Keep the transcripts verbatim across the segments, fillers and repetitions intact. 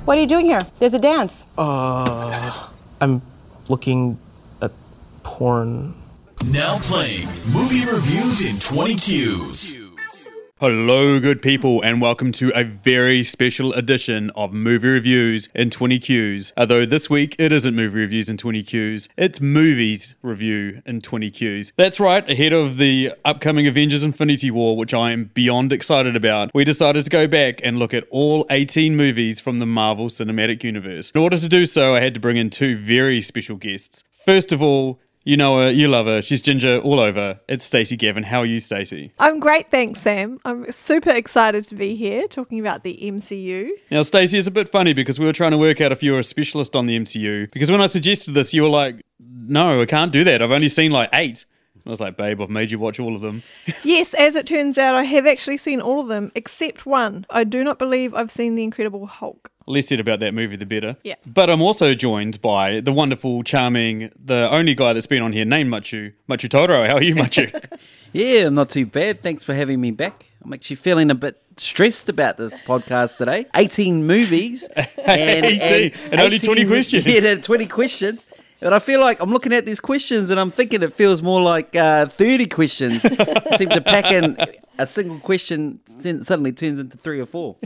What are you doing here? There's a dance. Uh, I'm looking at porn. Now playing movie reviews in twenty Qs. Hello, good people, and welcome to a very special edition of Movie Reviews in twenty Qs. Although this week it isn't Movie Reviews in twenty Qs, it's Movies Review in twenty Qs. That's right, ahead of the upcoming Avengers Infinity War, which I am beyond excited about, we decided to go back and look at all eighteen movies from the Marvel Cinematic Universe. In order to do so, I had to bring in two very special guests. First of all, you know her, you love her, she's ginger all over. It's Stacey Gavin. How are you, Stacey? I'm great, thanks, Sam. I'm super excited to be here talking about the M C U. Now, Stacey, it's a bit funny because we were trying to work out if you were a specialist on the M C U. Because when I suggested this, you were like, no, I can't do that. I've only seen like eight. I was like, babe, I've made you watch all of them. Yes, as it turns out, I have actually seen all of them, except one. I do not believe I've seen The Incredible Hulk. Less said about that movie, the better. Yeah. But I'm also joined by the wonderful, charming, the only guy that's been on here named Machu. Machu Toro, how are you, Machu? Yeah, I'm not too bad. Thanks for having me back. I'm actually feeling a bit stressed about this podcast today. eighteen movies. And, eighteen, and, and only twenty questions. Yeah, twenty questions. But I feel like I'm looking at these questions and I'm thinking it feels more like uh, thirty questions. Seem to pack in a single question suddenly turns into three or four.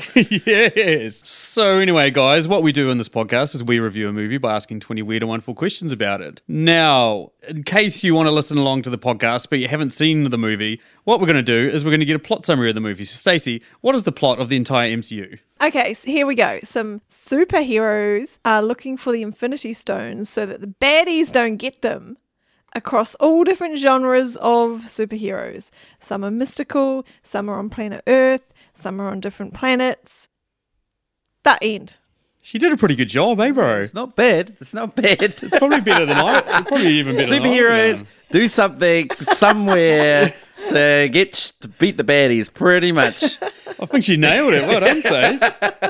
Yes. So anyway, guys, what we do in this podcast is we review a movie by asking twenty weird and wonderful questions about it. Now, in case you want to listen along to the podcast but you haven't seen the movie, what we're going to do is we're going to get a plot summary of the movie. So Stacey, what is the plot of the entire M C U? Okay, so here we go. Some superheroes are looking for the Infinity Stones so that the baddies don't get them across all different genres of superheroes. Some are mystical, some are on planet Earth, some are on different planets. That end. She did a pretty good job, eh, bro? It's not bad. It's not bad. It's probably better than I. Probably even better Superheroes than I. do something somewhere to get to beat the baddies, pretty much. I think she nailed it. Well done, Stace.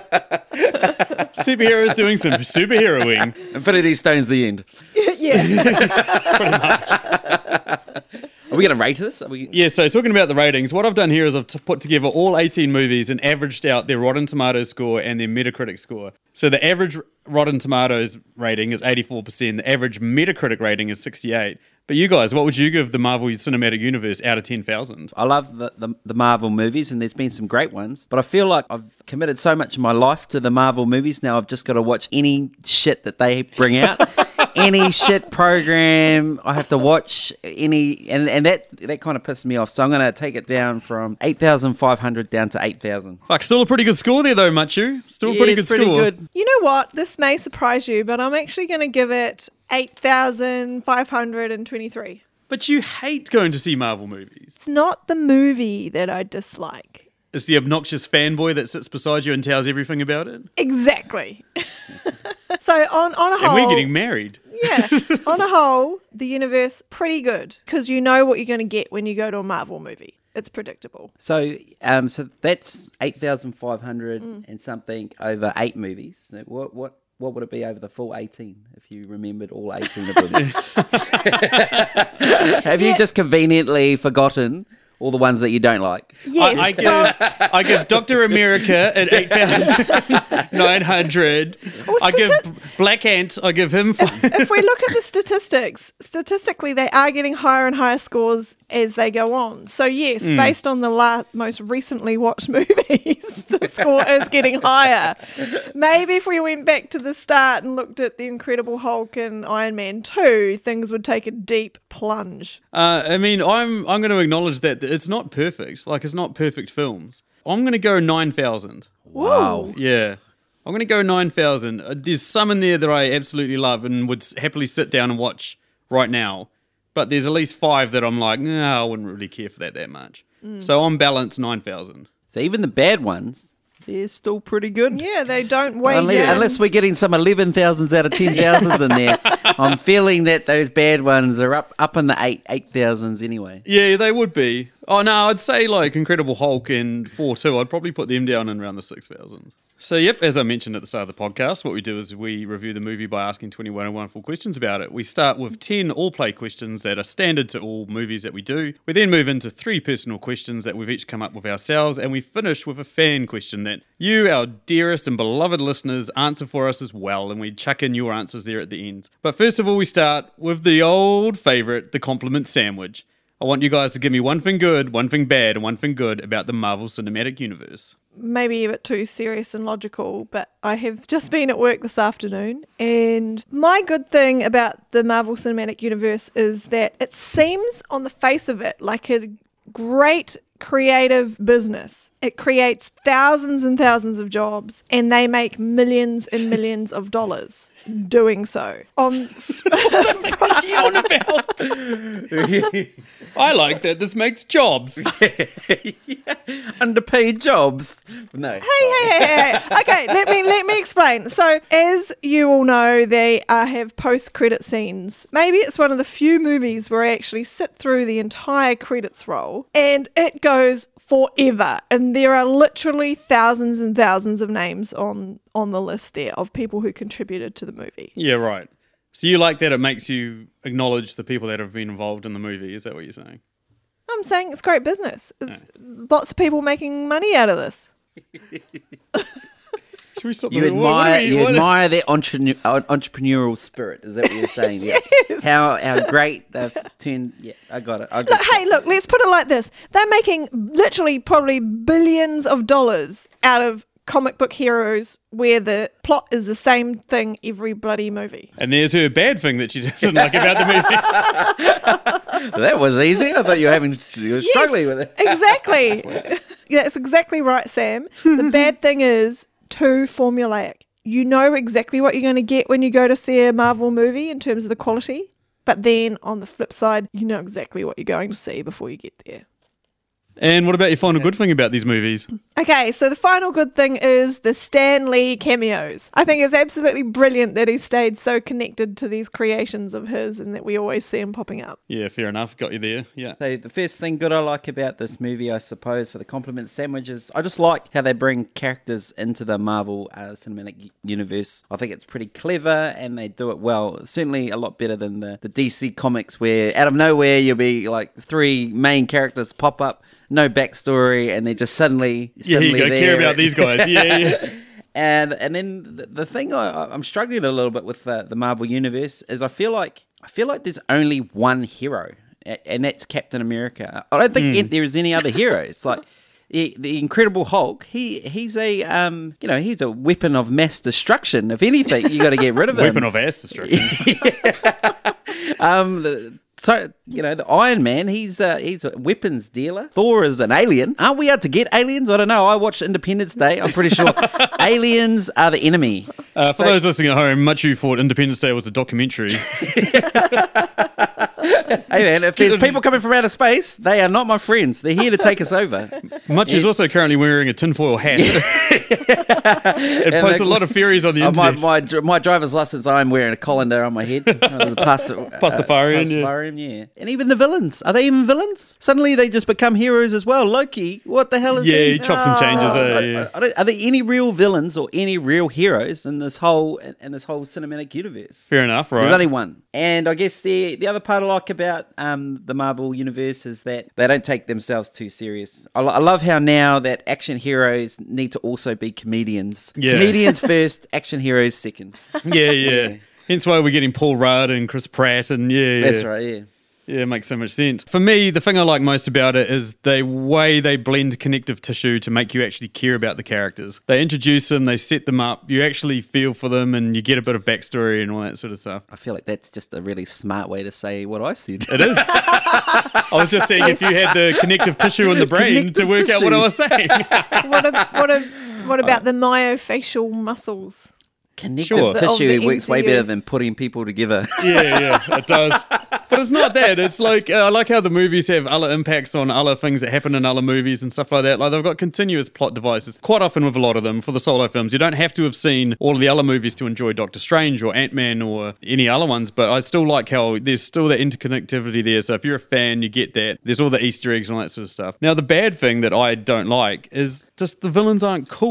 Superheroes doing some superheroing. Infinity Stone's the end. Yeah. Pretty much. Are we going to rate this? Are we... Yeah, so talking about the ratings, what I've done here is I've t- put together all eighteen movies and averaged out their Rotten Tomatoes score and their Metacritic score. So the average Rotten Tomatoes rating is eighty-four percent. The average Metacritic rating is sixty-eight. But you guys, what would you give the Marvel Cinematic Universe out of ten thousand? I love the, the, the Marvel movies, and there's been some great ones. But I feel like I've committed so much of my life to the Marvel movies, now I've just got to watch any shit that they bring out. Any shit program I have to watch, any and, and that that kind of pisses me off. So I'm going to take it down from eight thousand five hundred down to eight thousand. Fuck, still a pretty good score there though, Machu. Still a Yeah, pretty good it's pretty score. good. You know what? This may surprise you, but I'm actually going to give it eight thousand five hundred twenty-three. But you hate going to see Marvel movies. It's not the movie that I dislike. It's the obnoxious fanboy that sits beside you and tells everything about it. Exactly. So on, on a whole... And we're getting married. Yeah. On a whole, the universe, pretty good. Because you know what you're going to get when you go to a Marvel movie. It's predictable. So um, so that's eight thousand five hundred mm. and something over eight movies. So what what what would it be over the full eighteen if you remembered all eighteen of them? Have you Yeah. just conveniently forgotten all the ones that you don't like? Yes. I, I give I give Doctor America at eight thousand nine hundred. Well, I give stati- Black Ant, I give him five. If we look at the statistics, statistically they are getting higher and higher scores as they go on. So yes, Mm. based on the la- most recently watched movies, the score is getting higher. Maybe if we went back to the start and looked at The Incredible Hulk and Iron Man two, things would take a deep plunge. Uh, I mean, I'm I'm going to acknowledge that it's not perfect. Like, it's not perfect films. I'm going to go nine thousand. Wow. Yeah. I'm going to go nine thousand. Uh, there's some in there that I absolutely love and would s- happily sit down and watch right now. But there's at least five that I'm like, no, I wouldn't really care for that that much. Mm. So on balance, nine thousand. So even the bad ones, they're still pretty good. Yeah, they don't weigh Unless, down. unless we're getting some eleven thousands out of ten thousands in there. I'm feeling that those bad ones are up up in the eight eight thousands anyway. Yeah, they would be. Oh, no, I'd say like Incredible Hulk and four two. I'd probably put them down in around the six thousand. So, yep, as I mentioned at the start of the podcast, what we do is we review the movie by asking twenty-one wonderful questions about it. We start with ten all-play questions that are standard to all movies that we do. We then move into three personal questions that we've each come up with ourselves, and we finish with a fan question that you, our dearest and beloved listeners, answer for us as well, and we chuck in your answers there at the end. But first of all, we start with the old favourite, the compliment sandwich. I want you guys to give me one thing good, one thing bad, and one thing good about the Marvel Cinematic Universe. Maybe a bit too serious and logical, but I have just been at work this afternoon, and my good thing about the Marvel Cinematic Universe is that it seems on the face of it like a great creative business. It creates thousands and thousands of jobs, and they make millions and millions of dollars doing so. On What are you on about? I like that this makes jobs. Underpaid jobs. No. Hey, hey, hey, hey, hey. Okay, let me let me explain. So, as you all know, they uh, have post-credit scenes. Maybe it's one of the few movies where I actually sit through the entire credits roll, and it goes forever. And there are literally thousands and thousands of names on on the list there of people who contributed to the movie. Yeah, right. So you like that it makes you acknowledge the people that have been involved in the movie, is that what you're saying? I'm saying it's great business. There's lots of people making money out of this. Should we stop You the- what- what admire, are we- you what- admire their entre- uh, entrepreneurial spirit. Is that what you're saying? Yeah. Yes. How how great they've turned. Yeah, I got it. I got Look, it. hey, look, let's put it like this. They're making literally probably billions of dollars out of comic book heroes where the plot is the same thing every bloody movie. And there's her bad thing that she doesn't like about the movie. That was easy. I thought you were having you were struggling with it. Exactly. Yeah, that's exactly right, Sam. The bad thing is too formulaic. You know exactly what you're going to get when you go to see a Marvel movie in terms of the quality, but then on the flip side, you know exactly what you're going to see before you get there. And what about your final good thing about these movies? Okay, so the final good thing is the Stan Lee cameos. I think it's absolutely brilliant that he stayed so connected to these creations of his and that we always see him popping up. Yeah, fair enough. Got you there. Yeah. So the first thing good I like about this movie, I suppose, for the compliment sandwiches, I just like how they bring characters into the Marvel uh, Cinematic Universe. I think it's pretty clever and they do it well. Certainly a lot better than the, the D C comics where out of nowhere you'll be like three main characters pop up, no backstory, and they just suddenly, Yeah, suddenly you go there. care about these guys. Yeah, yeah. And and then the, the thing I, I'm struggling a little bit with the, the Marvel universe is I feel like I feel like there's only one hero, a- and that's Captain America. I don't think Hmm. there is any other heroes. Like the, the Incredible Hulk, he he's a um you know he's a weapon of mass destruction. If anything, you got to get rid of him. Weapon of ass destruction. Um, the, so you know the Iron Man, he's uh, he's a weapons dealer. Thor is an alien. Aren't we out to get aliens? I don't know. I watched Independence Day. I'm pretty sure aliens are the enemy. Uh, for those listening at home, much you thought Independence Day was a documentary. Hey man, if there's people coming from outer space, they are not my friends. They're here to take us over. Much is also currently wearing a tinfoil hat. It And posts the- a lot of theories on the Uh, my, internet. my dr- my driver's license, I'm wearing a colander on my head. Uh, there's a pasta, uh, Pastafarian, yeah. Pastafarian, yeah. And even the villains. Are they even villains? Suddenly they just become heroes as well. Loki, what the hell is yeah, he? he chops and changes. I- Uh, yeah. I- I don't- are there any real villains or any real heroes in this whole in this whole cinematic universe? Fair enough, right? There's only one. And I guess the the other part I like about um, the Marvel universe is that they don't take themselves too serious. I, lo- I love how now that action heroes need to also be comedians. Yeah. Comedians first, action heroes second. yeah, yeah. Hence why we're getting Paul Rudd and Chris Pratt, and yeah, yeah. That's right, yeah. Yeah, it makes so much sense. For me, the thing I like most about it is the way they blend connective tissue to make you actually care about the characters. They introduce them, they set them up, you actually feel for them, and you get a bit of backstory and all that sort of stuff. I feel like that's just a really smart way to say what I said. It is. I was just saying if you had the connective tissue in the brain to Connective work out what I was saying. What, a, what, a, what about the myofascial muscles? Connective Sure. Of tissue the works way M C U. better than putting people together. Yeah, yeah, it does. But it's not that. It's like, uh, I like how the movies have other impacts on other things that happen in other movies and stuff like that. Like, they've got continuous plot devices. Quite often with a lot of them, for the solo films, you don't have to have seen all of the other movies to enjoy Doctor Strange or Ant-Man or any other ones, but I still like how there's still that interconnectivity there. So if you're a fan, you get that. There's all the Easter eggs and all that sort of stuff. Now, the bad thing that I don't like is just the villains aren't cool.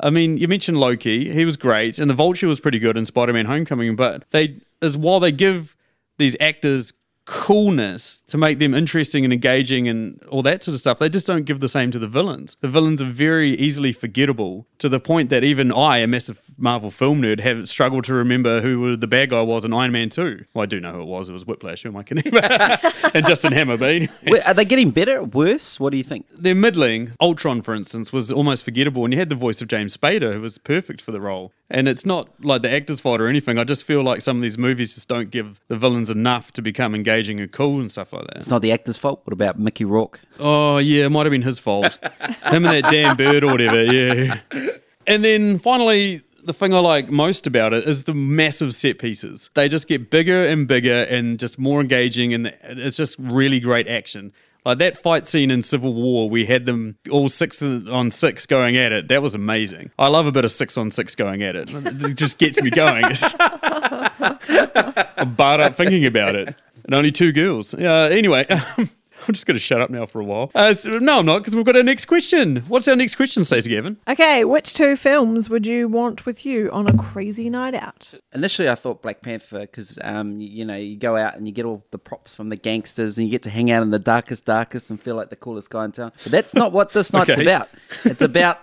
I mean, you mentioned Loki. He was great. And the Vulture was pretty good in Spider-Man Homecoming. But they, as while they give these actors coolness to make them interesting and engaging and all that sort of stuff, they just don't give the same to the villains. The villains are very easily forgettable to the point that even I, a massive Marvel film nerd, have struggled to remember who the bad guy was in Iron Man two. Well, I do know who it was. It was Whiplash. Who am I kidding? And Justin Hammerbean. Wait, are they getting better or worse? What do you think? They're middling. Ultron, for instance, was almost forgettable, and you had the voice of James Spader, who was perfect for the role. And it's not like the actor's fault or anything. I just feel like some of these movies just don't give the villains enough to become engaging and cool and stuff like that. It's not the actor's fault. What about Mickey Rourke? Oh, yeah, it might have been his fault. Him and that damn bird or whatever, yeah. And then finally, the thing I like most about it is the massive set pieces. They just get bigger and bigger and just more engaging, and it's just really great action. Like that fight scene in Civil War, we had them all six on six going at it. That was amazing. I love a bit of six on six going at it. It just gets me going. It's, I'm barred up thinking about it. And only two girls. Uh, anyway, I'm just going to shut up now for a while. Uh, so, no, I'm not, because we've got our next question. What's our next question, Stacey Gavin? Okay, which two films would you want with you on a crazy night out? Initially, I thought Black Panther because, um, you, you know, you go out and you get all the props from the gangsters and you get to hang out in the darkest, darkest and feel like the coolest guy in town. But that's not what this night's Okay. about. It's about...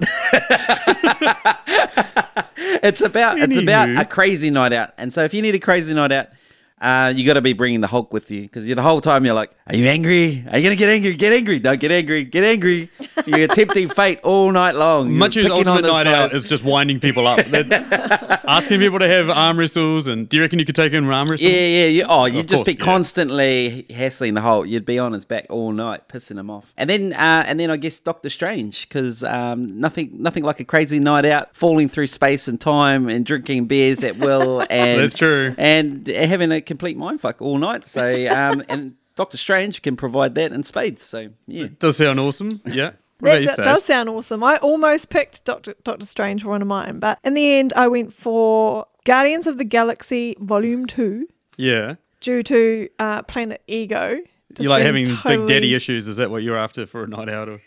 it's about it's about Anywho. a crazy night out. And so if you need a crazy night out, Uh, you got to be bringing the Hulk with you because the whole time you're like, are you angry? Are you going to get angry? Get angry. Don't get angry. Get angry. You're tempting fate all night long. You're Much's picking on ultimate this night guy's- out is just winding people up. They're asking people to have arm wrestles, and do you reckon you could take in an arm wrestle? Yeah, yeah, yeah. Oh, you'd Of just course, be yeah. constantly hassling the Hulk. You'd be on his back all night, pissing him off. And then, uh, and then I guess Doctor Strange, because um, nothing, nothing like a crazy night out, falling through space and time, and drinking beers at will, and That's true. and having a complete mindfuck all night. So, um, and Doctor Strange can provide that in spades. So, yeah. Does sound awesome. Yeah. What about you, That Stace? does sound awesome. I almost picked Doctor Doctor Strange for one of mine, but in the end, I went for Guardians of the Galaxy Volume Two Yeah. due to uh, Planet Ego. Just You like being having totally- big daddy issues? Is that what you're after for a night out? Or?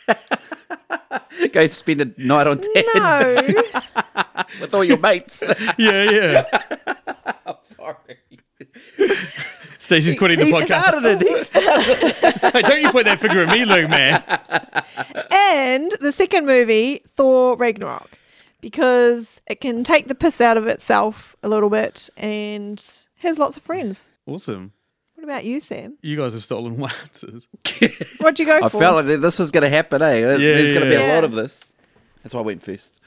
Go spend a night on dad No, with all your mates. Yeah, yeah. Sorry. Stacey's quitting the he podcast. started it. He started Hey, don't you point that figure at me, Luke, man. and the second movie, Thor Ragnarok, because it can take the piss out of itself a little bit and has lots of friends. Awesome. What about you, Sam? You guys have stolen my answers. What'd you go I for? felt like this was going to happen, eh? There's going to be yeah. a lot of this. That's why I went first.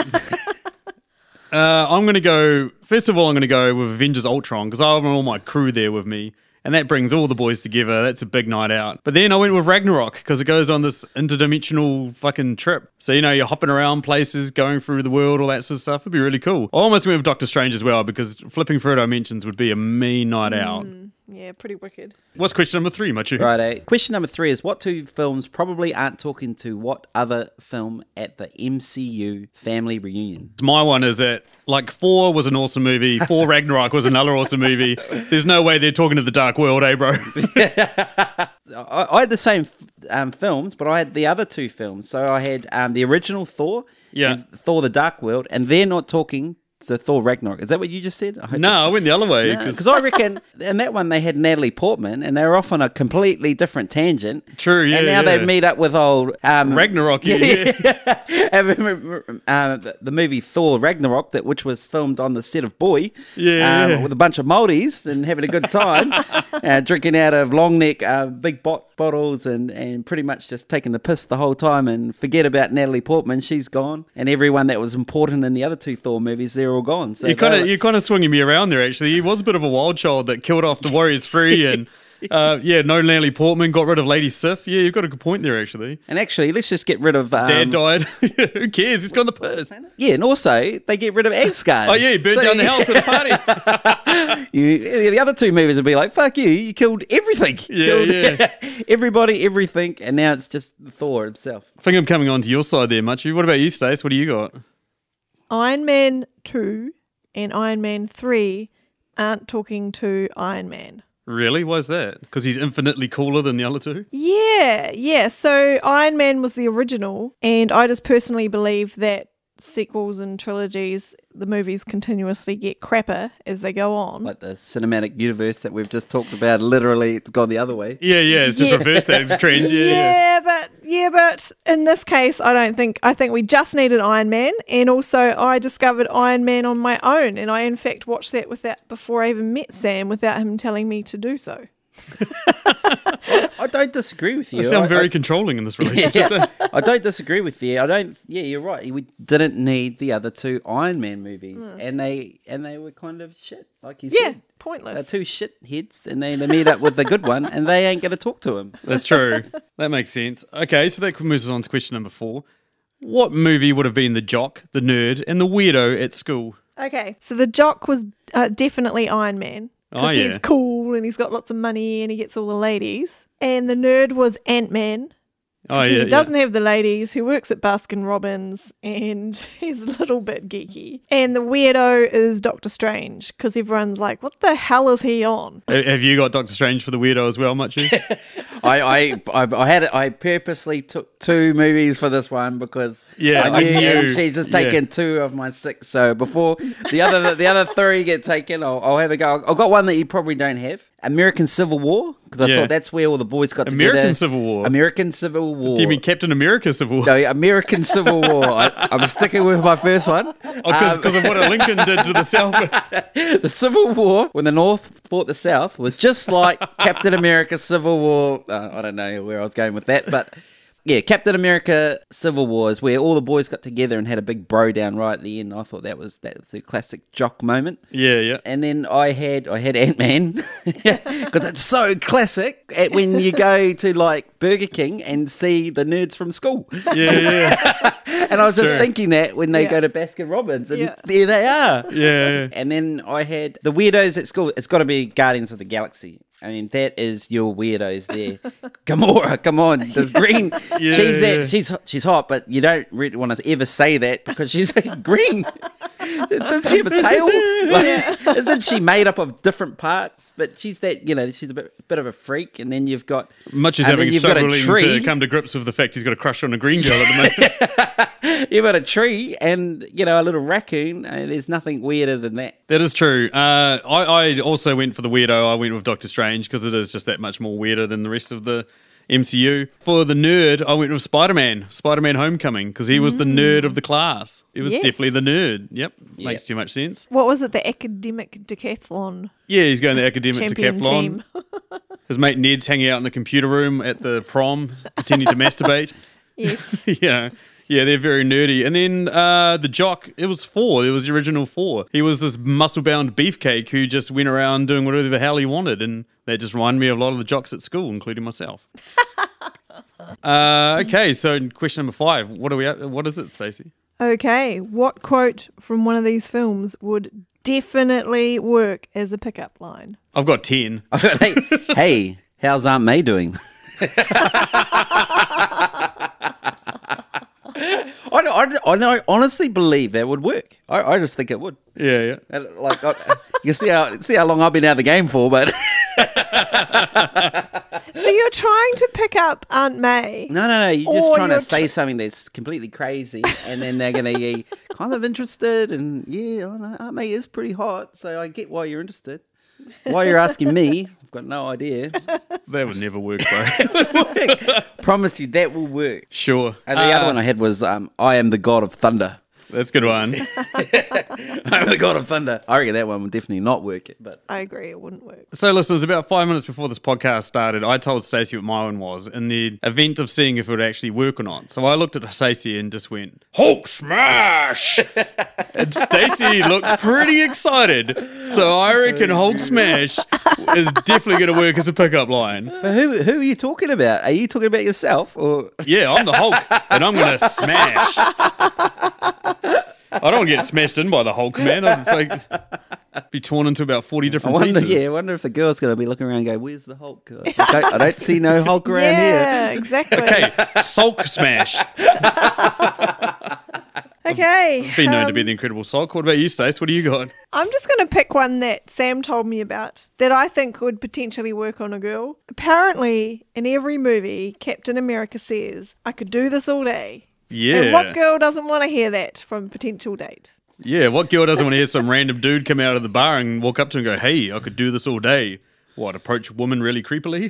Uh, I'm going to go, first of all, I'm going to go with Avengers Ultron because I have all my crew there with me. And that brings all the boys together. That's a big night out. But then I went with Ragnarok because it goes on this interdimensional fucking trip. So, you know, you're hopping around places, going through the world, all that sort of stuff. It'd be really cool. I almost went with Doctor Strange as well because flipping through dimensions would be a mean night out. Yeah, pretty wicked. What's question number three, Machu? Right, eh? Question number three is what two films probably aren't talking to what other film at the M C U family reunion? My one is that, like, Thor was an awesome movie. Thor Ragnarok was another awesome movie. There's no way they're talking to the Dark World, eh, bro? I, I had the same um, films, but I had the other two films. So I had um, the original Thor, Yeah. and Thor: The Dark World, and they're not talking. So Thor Ragnarok. Is that what you just said? I hope No, that's- I went the other way. 'cause- Because I reckon in that one they had Natalie Portman and they were off on a completely different tangent. True, yeah, And now yeah. they meet up with old um, Ragnarok, yeah, yeah. I remember, uh, the, the movie Thor Ragnarok, that which was filmed on the set of Boy, Yeah, um, yeah. with a bunch of Māoris and having a good time, uh, drinking out of long neck uh, big bot- bottles and, and pretty much just taking the piss the whole time and forget about Natalie Portman. She's gone, and everyone that was important in the other two Thor movies, they're all gone. So You kind they're of, you're kind of swinging me around there. Actually, he was a bit of a wild child that killed off the Warriors Three, and uh, yeah, no Natalie Portman, got rid of Lady Sif. Yeah, you've got a good point there. Actually, And actually, let's just get rid of um, Dad died. Who cares? He's gone the piss. Yeah, and also they get rid of Asgard. Oh yeah, he burned So- down the house at a party. You, the other two movies would be like, "Fuck you! You killed everything. Yeah, killed yeah. everybody, everything." And now it's just Thor himself. I think I'm coming on to your side there, Machu. What about you, Stace? What do you got? Iron Man two and Iron Man three aren't talking to Iron Man. Really? Why's that? Because he's infinitely cooler than the other two? Yeah, yeah. So Iron Man was the original, and I just personally believe that sequels and trilogies, the movies continuously get crapper as they go on. Like the cinematic universe that we've just talked about, literally it's gone the other way. Yeah, yeah, it's just Yeah. reversed that trend. Yeah, yeah. Yeah, but yeah, but in this case, I don't think. I think we just needed Iron Man, and also I discovered Iron Man on my own, and I in fact watched that without before I even met Sam, without him telling me to do so. I don't disagree with you. I sound I- very I- controlling in this relationship. Yeah, I don't disagree with you. I don't. Yeah, you're right. We didn't need the other two Iron Man movies, and they and they were kind of shit, like you Yeah, said. They're pointless. two shit heads, and they, they meet up with the good one, and they ain't going to talk to him. That's true. That makes sense. Okay, so that moves us on to question number four. What movie would have been the jock, the nerd, and the weirdo at school? Okay, so the jock was uh, definitely Iron Man. Oh, Because yeah. he's cool and he's got lots of money and he gets all the ladies. And the nerd was Ant-Man. Oh, He yeah, doesn't have the ladies, who works at Baskin Robbins, and he's a little bit geeky. And the weirdo is Doctor Strange, because everyone's like, what the hell is he on? yeah. Have you got Doctor Strange for the weirdo as well, Machu? I, I, I, I had it. I purposely took two movies for this one because Yeah, I I knew, knew. she's just Yeah. taken two of my six. So before the other the other three get taken, I'll, I'll have a go. I've got one that you probably don't have: American Civil War, because I Yeah. thought that's where all the boys got American together. Civil War? American Civil War. Do you mean Captain America Civil War? No, American Civil War. I, I'm sticking with my first one. Oh, because of what Lincoln did to the South. The Civil War, when the North fought the South, was just like Captain America Civil War. Uh, I don't know where I was going with that, but yeah, Captain America Civil War is where all the boys got together and had a big bro down right at the end. I thought that was that was a classic jock moment. Yeah, yeah. And then I had I had Ant Man because it's so classic at when you go to like Burger King and see the nerds from school. Yeah, yeah. And I was just Sure. thinking that when they Yeah. go to Baskin Robbins, and Yeah. there they are. Yeah, yeah. And then I had the weirdos at school. It's got to be Guardians of the Galaxy. I mean, that is your weirdos there. Gamora, come on. There's green. Yeah, she's yeah. that. She's she's hot, but you don't really want to ever say that because she's green. Does she have a tail? Like, isn't she made up of different parts? But she's that. You know, she's a bit, bit of a freak. And then you've got Much as and having then you've got a struggling tree. to come to grips with the fact he's got a crush on a green girl at the moment. You've got a tree and you know a little raccoon. Uh, there's nothing weirder than that. That is true. Uh, I, I also went for the weirdo. I went with Doctor Strange because it is just that much more weirder than the rest of the M C U. For the nerd, I went with Spider-Man, Spider-Man Homecoming, because he was the nerd of the class. He was Yes. definitely the nerd. Yep, Yeah. makes too much sense. What was it? The academic decathlon Yeah, he's going the academic champion decathlon. team. His mate Ned's hanging out in the computer room at the prom, pretending to masturbate. Yes. Yeah. Yeah, they're very nerdy. And then uh, the jock, it was four. It was the original four. He was this muscle-bound beefcake who just went around doing whatever the hell he wanted. And that just reminded me of a lot of the jocks at school, including myself. uh, okay, so question number five. What are we at? What is it, Stacey? Okay, what quote from one of these films would definitely work as a pickup line? I've got ten. hey, hey, how's Aunt May doing? I, I, I, I honestly believe that would work. I, I just think it would. Yeah, yeah. And, Like I, you see how see how long I've been out of the game for, but So you're trying to pick up Aunt May. no, no, no. You're just Or trying to you're say tr- something that's completely crazy, and then they're going to be kind of interested. And yeah, I know, Aunt May is pretty hot, so I get why you're interested. Why you're asking me, I've got no idea. That would never work, bro. Promise you that will work. Sure. And the Uh, other one I had was um, I am the god of thunder. That's a good one. I'm the god of thunder. I reckon that one would definitely not work. But I agree, it wouldn't work. So, listeners, about five minutes before this podcast started, I told Stacey what my one was in the event of seeing if it would actually work or not. So I looked at Stacey and just went, Hulk smash! And Stacey looked pretty excited. So I reckon Hulk smash is definitely going to work as a pickup line. but who who are you talking about? Are you talking about yourself or? Yeah, I'm the Hulk, and I'm going to smash. I don't want to get smashed in by the Hulk, man. I'd like, be torn into about forty I different wonder. pieces. Yeah, I wonder if the girl's going to be looking around and go, "Where's the Hulk?" I don't, I don't see no Hulk around here. Yeah, exactly. Okay, Sulk smash. Okay. Been known to um, be the Incredible Sulk. What about you, Stace? What do you got? I'm just going to pick one that Sam told me about that I think would potentially work on a girl. Apparently, in every movie, Captain America says, I could do this all day. Yeah. And what girl doesn't want to hear that from a potential date? Yeah, what girl doesn't want to hear some random dude come out of the bar and walk up to her and go, hey, I could do this all day. What, approach a woman really creepily?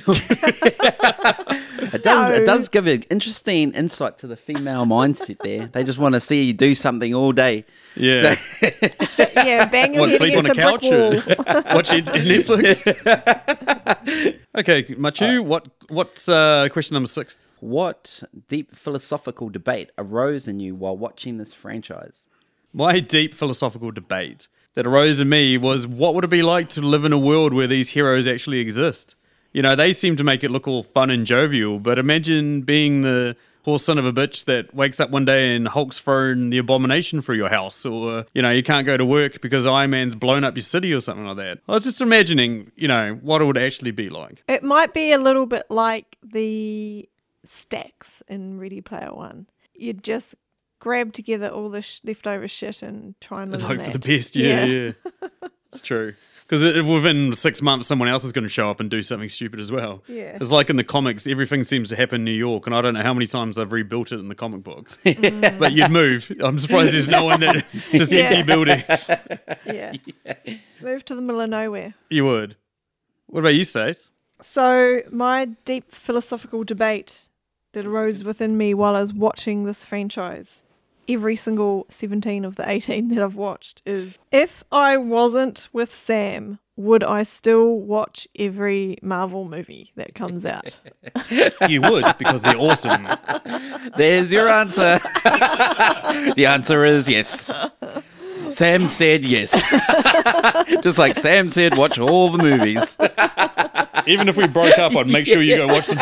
It does. No. It does give an interesting insight to the female mindset. There, they just want to see you do something all day. Yeah. Yeah, bang your What, head sleep on against a a brick couch? wall. Or watch it- Netflix? Okay, Machu, what, what's uh, question number six? What deep philosophical debate arose in you while watching this franchise? My deep philosophical debate that arose in me was, what would it be like to live in a world where these heroes actually exist? You know, they seem to make it look all fun and jovial, but imagine being the poor son of a bitch that wakes up one day and Hulk's thrown the abomination through your house, or, you know, you can't go to work because Iron Man's blown up your city or something like that. I was just imagining, you know, what it would actually be like. It might be a little bit like the stacks in Ready Player One. You'd just grab together all the sh- leftover shit and try and live And in hope for the that. best, yeah, yeah. It's true. Because within six months, someone else is going to show up and do something stupid as well. Yeah. It's like in the comics, everything seems to happen in New York, and I don't know how many times I've rebuilt it in the comic books. But you'd move. I'm surprised there's no one that just Yeah. empty buildings. Yeah. Move to the middle of nowhere. You would. What about you, Stace? So, my deep philosophical debate that arose within me while I was watching this franchise, every single seventeen of the eighteen that I've watched, is if I wasn't with Sam, would I still watch every Marvel movie that comes out? You would, because they're awesome. There's your answer. The answer is yes. Sam said yes. Just like Sam said, watch all the movies. Even if we broke up, I'd make sure you go watch them.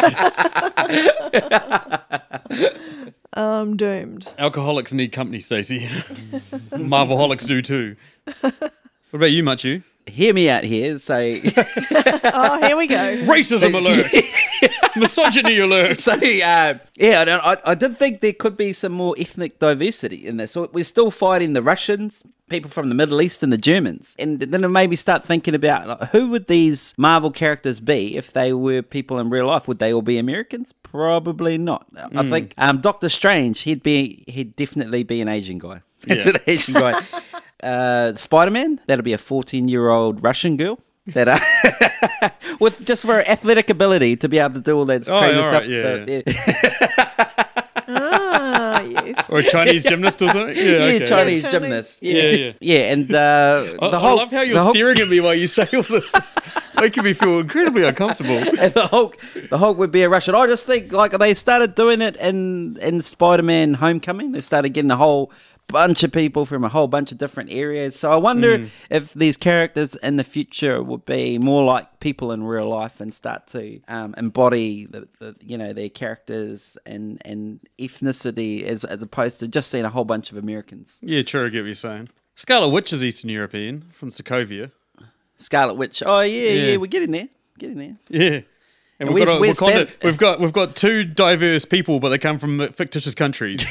I'm doomed. Alcoholics need company, Stacey. Marvelholics do too. What about you, Machu? Hear me out here. So, Oh, here we go. Racism alert! Misogyny alert! so uh, yeah, I, I did think there could be some more ethnic diversity in this. So we're still fighting the Russians, people from the Middle East, and the Germans. And then it made me start thinking about, like, who would these Marvel characters be if they were people in real life? Would they all be Americans? Probably not. I think um, Doctor Strange, he'd be, he'd definitely be an Asian guy. It's Yeah. an Asian guy. Uh, Spider-Man, that'll be a fourteen-year-old Russian girl that uh, with just for her athletic ability to be able to do all that Oh, crazy all stuff. right, yeah, Uh, Ah, yes. Or a Chinese gymnast or something? Yeah, yeah, okay. Chinese Yeah, gymnast. Yeah, yeah. Yeah, and uh, I, the I Hulk. love how you're the Hulk- staring at me while you say all this. It's making me feel incredibly uncomfortable. And the Hulk, the Hulk would be a Russian. I just think like they started doing it in in Spider-Man: Homecoming. They started getting a whole bunch of people from a whole bunch of different areas. So I wonder Mm. if these characters in the future would be more like people in real life and start to um, embody the, the you know their characters and and ethnicity as as opposed to just seeing a whole bunch of Americans. Yeah, true, I get what you're saying. Scarlet Witch is Eastern European, from Sokovia. Scarlet Witch. Oh yeah, yeah, Yeah. we're getting there, getting there. Yeah. And we've where's- got, a, where's Wakanda, that- we've got we've got two diverse people, but they come from fictitious countries.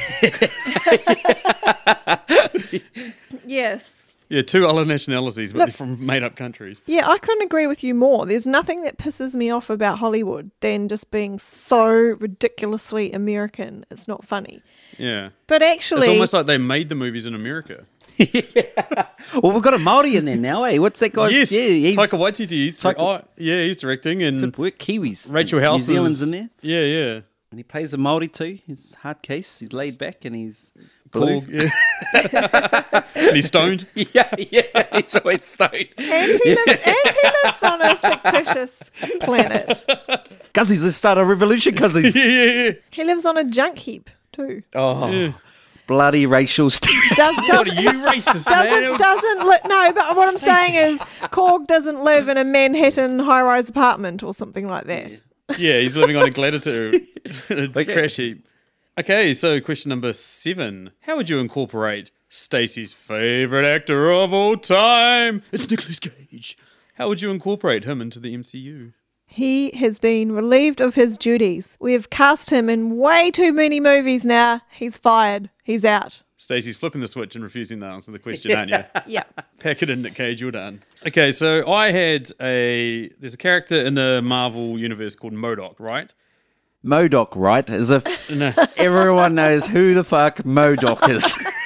Yes. Yeah, two other nationalities, but Look- they're from made-up countries. Yeah, I couldn't agree with you more. There's nothing that pisses me off about Hollywood than just being so ridiculously American. It's not funny. Yeah, But it's actually, almost like they made the movies in America. Well, we've got a Maori in there now, eh? What's that guy's? yes, yeah, he's Taika Waititi. He's Taika- oh, yeah, he's directing, and good work. Kiwis. Rachel House New Zealand's is, in there. Yeah, yeah. And he plays a Māori too. He's hard case. He's laid back and he's blue. Cool. Yeah. And he's stoned. yeah, yeah. He's always stoned. and he, lives, and he lives on a fictitious planet. Cuzzies, let's start a revolution, cuzzies. yeah, yeah, yeah. He lives on a junk heap too. Oh, Yeah. bloody racial stereotype. Does, What does, are you racist, man? doesn't doesn't li- no, but what I'm saying is Korg doesn't live in a Manhattan high-rise apartment or something like that. Yeah, he's living on a gladiator in a trash heap. Okay, so question number seven. How would you incorporate Stacey's favourite actor of all time? It's Nicolas Cage. How would you incorporate him into the M C U? He has been relieved of his duties. We have cast him in way too many movies now. He's fired. He's out. Stacey's flipping the switch and refusing to answer the question, aren't you? Yeah. Pack it in, Nick Cage, you're done. Okay, so I had a... There's a character in the Marvel universe called MODOK, right? MODOK, right? As if No. everyone knows who the fuck MODOK is.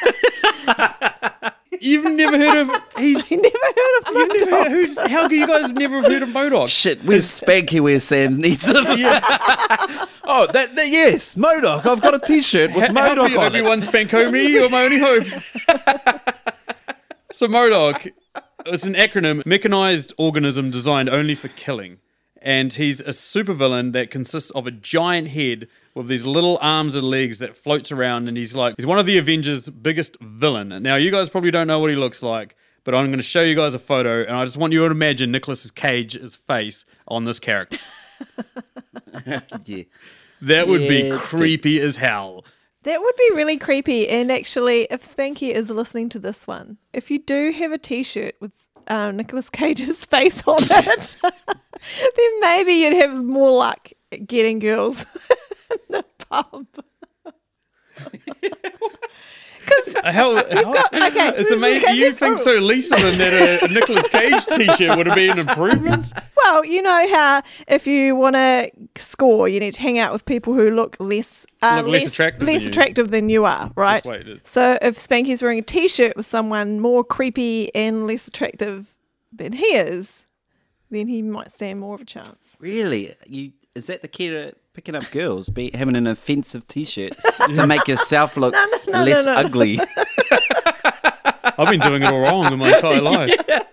You've never heard of he's You never heard of you've never heard, who's, how can you guys never have heard of MODOK? Shit, where's Spanky where Sam needs him? Oh, that, that yes, MODOK. I've got a T-shirt with MODOK on it. Obi-Wan Spankomi, you're my only hope. So MODOK, it's an acronym, mechanized organism designed only for killing. And he's a supervillain that consists of a giant head with these little arms and legs that floats around, and he's like, he's one of the Avengers' biggest villain. Now, you guys probably don't know what he looks like, but I'm going to show you guys a photo, and I just want you to imagine Nicolas Cage's face on this character. Yeah. That would be Yeah, creepy as hell. That would be really creepy. And actually, if Spanky is listening to this one, if you do have a T-shirt with um, Nicolas Cage's face on it, then maybe you'd have more luck at getting girls in the pub. Because How, how, okay, it's this is amazing. okay, You cool. think so, Lisa, than that a, a Nicolas Cage T-shirt would have been an improvement? well, you know how if you want to score, you need to hang out with people who look less uh, Look less attractive than less you. attractive than you are, right? Just wait, it- So if Spanky's wearing a T-shirt with someone more creepy and less attractive than he is, then he might stand more of a chance. Really? You is that the key to picking up girls? Be having an offensive T-shirt to make yourself look no, less no, no. ugly. I've been doing it all wrong in my entire life.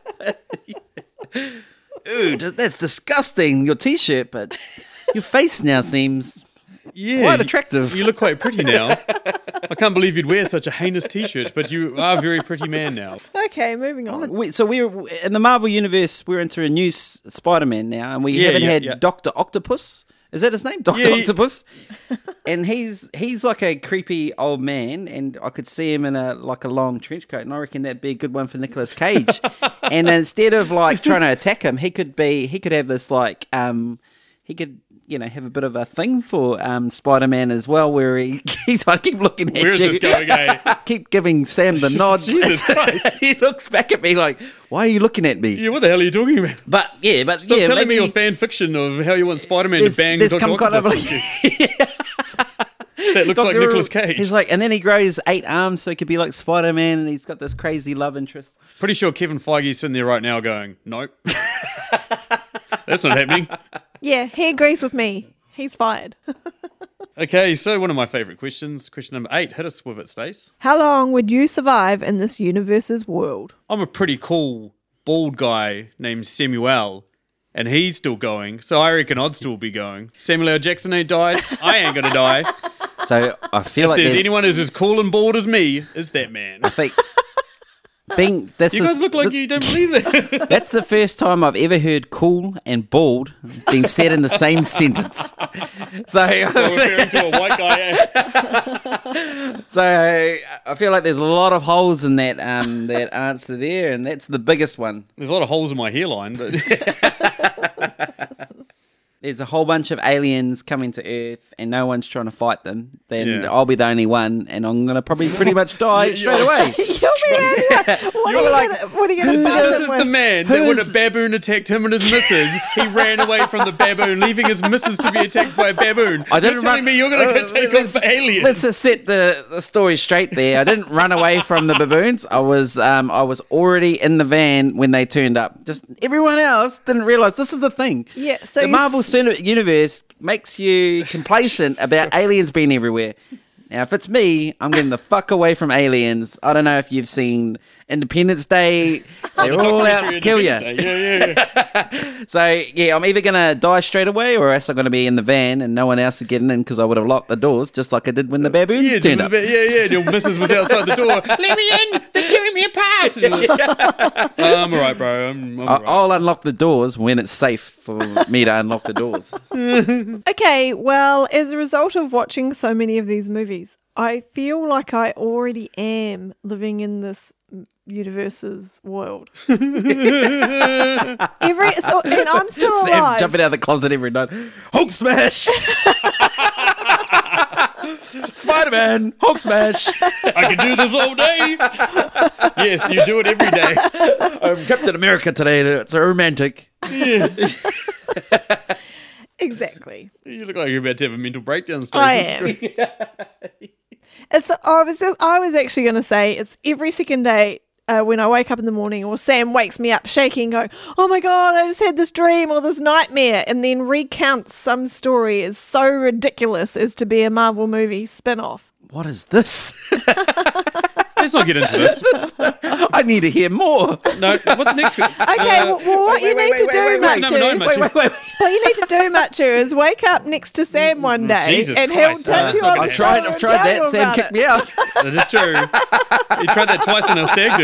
Dude, that's disgusting. Your T-shirt, but your face now seems Yeah, quite you- attractive. You look quite pretty now. I can't believe you'd wear such a heinous T-shirt, but you are a very pretty man now. Okay, moving on. We, so we're in the Marvel universe. We're into a new S- Spider-Man now, and we Yeah, haven't yeah, had yeah. Doctor Octopus. Is that his name, Doctor Yeah, yeah. Octopus? And he's he's like a creepy old man, and I could see him in a like a long trench coat, and I reckon that'd be a good one for Nicolas Cage. And instead of like trying to attack him, he could be he could have this like um he could. You know, have a bit of a thing for um, Spider-Man as well, where he keeps I keep looking at Where's you, this going, eh? keep giving Sam the nod. Jesus Christ. He looks back at me like, "Why are you looking at me?" Yeah, what the hell are you talking about? But yeah, but Stop yeah, telling me maybe your fan fiction of how you want Spider-Man to there's, bang there's Doctor come kind of Octopus. like, That looks like Doctor Nicolas Cage. He's like, and then he grows eight arms so he could be like Spider-Man, and he's got this crazy love interest. Pretty sure Kevin Feige's sitting there right now going, nope. That's not happening. Yeah, he agrees with me. He's fired. Okay, so one of my favourite questions, question number eight, hit us with it, Stace. How long would you survive in this universe's world? I'm a pretty cool bald guy named Samuel, and he's still going, so I reckon I'd still be going. Samuel L. Jackson ain't died, I ain't gonna die. So I feel If like there's there's anyone who's as cool and bald as me, is that man. I think being this You is guys look like th- you don't believe that. that's the first time I've ever heard cool and bald being said in the same sentence. So You're referring to a white guy, eh? So I feel like there's a lot of holes in that um, that answer there, and that's the biggest one. There's a lot of holes in my hairline, but There's a whole bunch of aliens coming to Earth, and no one's trying to fight them. Then Yeah. I'll be the only one, and I'm gonna probably pretty much die straight away. You'll be really like, what, are you like, gonna, what are you going to this is the man that when a Who's- baboon attacked him and his missus, he ran away from the baboon, leaving his missus to be attacked by a baboon. I didn't You're telling run- me you're going to uh, take let's- on aliens? Let's just set the, the story straight there. I didn't run away from the baboons. I was um, I was already in the van when they turned up. Just everyone else didn't realize this is the thing. Yeah, so the you Marvel s- cin- universe makes you complacent about aliens being everywhere. Now, if it's me, I'm getting the fuck away from aliens. I don't know if you've seen Independence Day. They're all out to kill you. Yeah, yeah, yeah. So, yeah, I'm either going to die straight away or else I'm going to be in the van and no one else is getting in because I would have locked the doors just like I did when the baboons Yeah, turned up. yeah, yeah. Your missus was outside the door. Let me in. They're tearing me apart. Uh, I'm all right, bro. I'm, I'm all I- right. I'll unlock the doors when it's safe for me to unlock the doors. Okay, well, as a result of watching so many of these movies, I feel like I already am living in this m- universe's world. Every so, and I'm still Sam's alive. jumping out of the closet every night. Hulk smash! Spider-Man! Hulk smash! I can do this all day. Yes, you do it every day. I'm Captain America today. It's romantic. Exactly. You look like you're about to have a mental breakdown, Stacey. I am. It's. I was. Just, I was actually going to say it's every second day uh, when I wake up in the morning, or Sam wakes me up shaking, going, "Oh my god, I just had this dream or this nightmare," and then recounts some story as so ridiculous as to be a Marvel movie spin-off. What is this? Let's not get into this. I need to hear more. No, what's the next one? Okay, Uh, well, well, what wait, you wait, need wait, to wait, do, wait, wait. What's number nine, Machu, Machu? Wait, wait, wait. what you need to do, Machu, is wake up next to Sam one day Jesus and Christ, he'll uh, tip that's you not on gonna the I've happen. tried, shoulder I've and tried tell that. you Sam about kicked it. me out. That is true. You tried that twice in our stag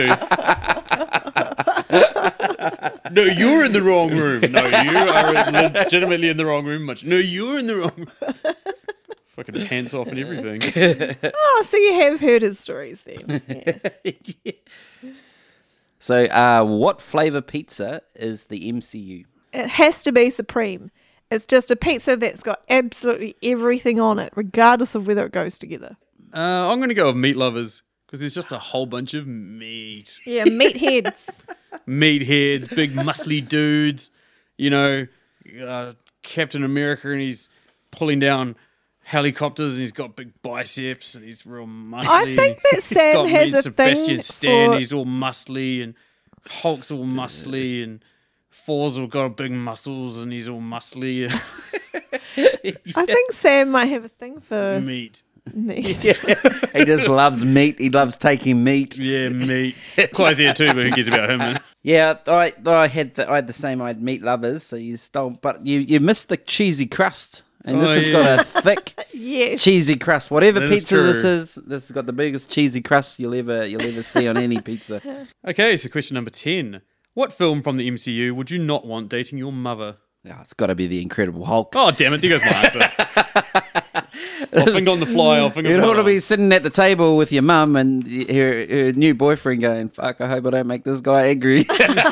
do. No, you're in the wrong room. No, you are legitimately in the wrong room. Much. No, you're in the wrong room. Fucking pants off and everything. Oh, so you have heard his stories then. Yeah. So, uh, what flavour pizza is the M C U? It has to be Supreme. It's just a pizza that's got absolutely everything on it, regardless of whether it goes together. Uh, I'm going to go with Meat Lovers because there's just a whole bunch of meat. Yeah, meatheads. Meatheads, big muscly dudes. You know, uh, Captain America, and he's pulling down helicopters, and he's got big biceps, and he's real muscly. I think that He's Sam got has me, a Sebastian thing Stan, for- he's all muscly, and Hulk's all muscly, and Thor's all got big muscles, and he's all muscly. I think Sam might have a thing for Meat. meat. He just loves meat. He loves taking meat. Yeah, meat. Clyde's here too, but who cares about him? Man? Yeah, I I had the, I had the same. I had meat lovers, so you stole, but you you missed the cheesy crust, and this Oh, has yeah. got a thick Yes. cheesy crust. Whatever That is pizza this true. is, this has got the biggest cheesy crust you'll ever you'll ever see on any pizza. Okay, so question number ten. What film from the M C U would you not want dating your mother? Oh, it's got to be the Incredible Hulk. Oh, damn it, there goes my answer. I'll think on the fly, I'll think on You the don't want to fly. be sitting at the table with your mum and her, her new boyfriend going, "Fuck, I hope I don't make this guy angry."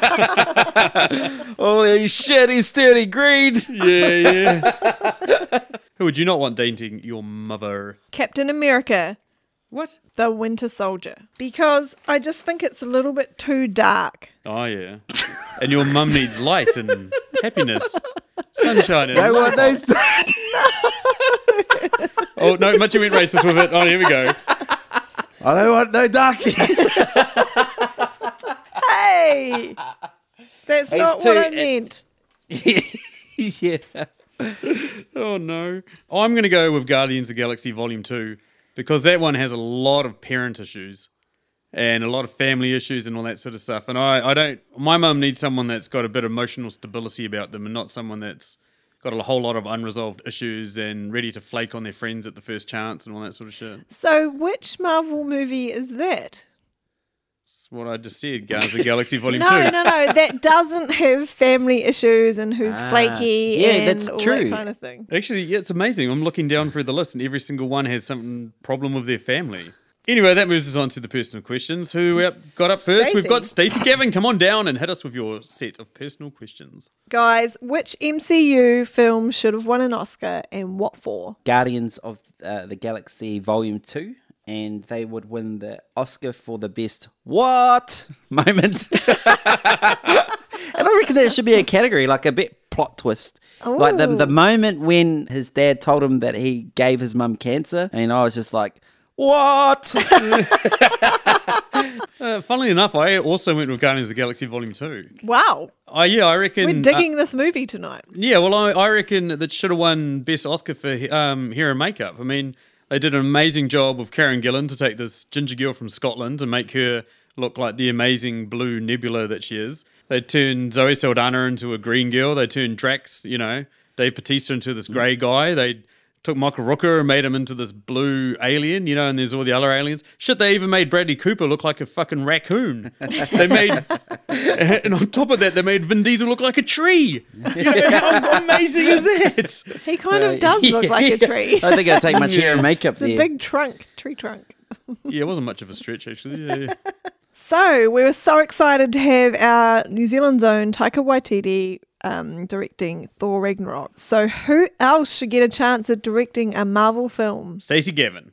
Holy shit, he's thirty green. Yeah, yeah. Who would you not want dating your mother? Captain America, What? the Winter Soldier. Because I just think it's a little bit too dark. Oh, yeah. And your mum needs light and happiness. Sunshine and I want those. Oh, no, Much went racist with it. Oh, here we go. I don't want no darkie. Hey! That's It's not too- what I it- meant. Yeah. Oh, no. I'm going to go with Guardians of the Galaxy Volume two because that one has a lot of parent issues and a lot of family issues and all that sort of stuff. And I, I don't... My mum needs someone that's got a bit of emotional stability about them and not someone that's got a whole lot of unresolved issues and ready to flake on their friends at the first chance and all that sort of shit. So, which Marvel movie is that? That's what I just said, Guardians of the Galaxy Volume No, two. no, no. That doesn't have family issues and who's flaky yeah, and that's all true. that kind of thing. Actually, yeah, it's amazing. I'm looking down through the list and every single one has some problem with their family. Anyway, that moves us on to the personal questions. Who up- got up first? We've got Stacey Gavin. Come on down and hit us with your set of personal questions. Guys, which M C U film should have won an Oscar and what for? Guardians of uh, the Galaxy Volume two, and they would win the Oscar for the best what moment. And I reckon there should be a category, like a bit plot twist. Like the, Ooh. the moment when his dad told him that he gave his mum cancer, and I was just like, what? Uh, funnily enough, I also went with Guardians of the Galaxy Volume two. Wow. Oh, yeah, I reckon... We're digging this movie tonight. uh, yeah, well, I, I reckon that should have won Best Oscar for um, hair and makeup. I mean, they did an amazing job with Karen Gillan to take this ginger girl from Scotland and make her look like the amazing blue nebula that she is. They turned Zoe Saldana into a green girl. They turned Drax, you know, Dave Bautista into this grey guy. They took Michael Rooker and made him into this blue alien, you know, and there's all the other aliens. Shit, they even made Bradley Cooper look like a fucking raccoon. They made, and on top of that, they made Vin Diesel look like a tree. You know, how amazing is that? He kind of does look like a tree. I don't think it'd take much hair and makeup It's a there. big trunk, tree trunk. Yeah, it wasn't much of a stretch, actually. Yeah, yeah. So we were so excited to have our New Zealand's own Taika Waititi um, directing Thor Ragnarok. So who else should get a chance at directing a Marvel film? Stacey Gavin.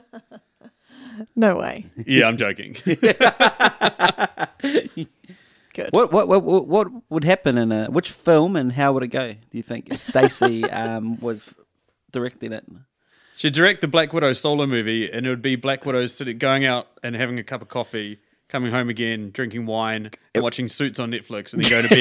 No way. Yeah, I'm joking. Good. What, what what what what would happen in a which film and how would it go? Do you think if Stacey um, was directing it? She'd direct the Black Widow solo movie, and it would be Black Widow sitting, going out and having a cup of coffee, coming home again, drinking wine, and watching Suits on Netflix, and then going to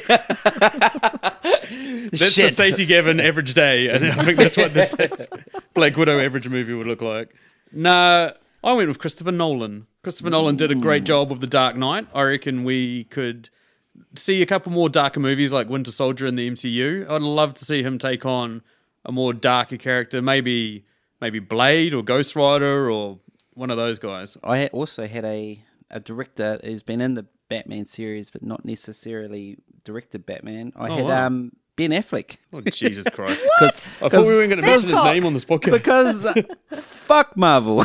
bed. That's Shit. the Stacey Gavin average day, and I think that's what this Black Widow average movie would look like. Nah, I went with Christopher Nolan. Christopher Nolan did a great job with The Dark Knight. I reckon we could see a couple more darker movies like Winter Soldier in the M C U. I'd love to see him take on a more darker character, maybe maybe Blade or Ghost Rider or one of those guys. I had also had a, a director who's been in the Batman series, but not necessarily directed Batman. I Oh, had wow. um, Ben Affleck. Oh, Jesus Christ. Cause, I thought we weren't going to mention his Cock. name on this podcast. Because uh, fuck Marvel.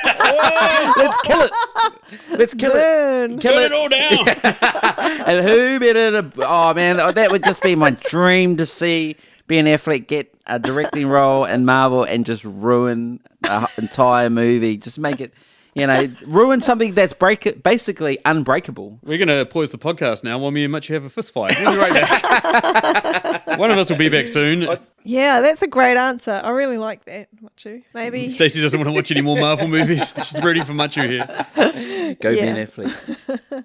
Let's kill it. Let's kill Burn. it. Kill Burn it. it all down. And who better to? Oh man, that would just be my dream to see Ben Affleck get a directing role in Marvel and just ruin an entire movie. Just make it, you know, ruin something that's break basically unbreakable. We're going to pause the podcast now while me and Mitch have a fist fight. We'll be right back. One of us will be back soon. Yeah, that's a great answer. I really like that, Machu. Maybe. Stacey doesn't want to watch any more Marvel movies. She's rooting for Machu here. Go Yeah. Ben Affleck.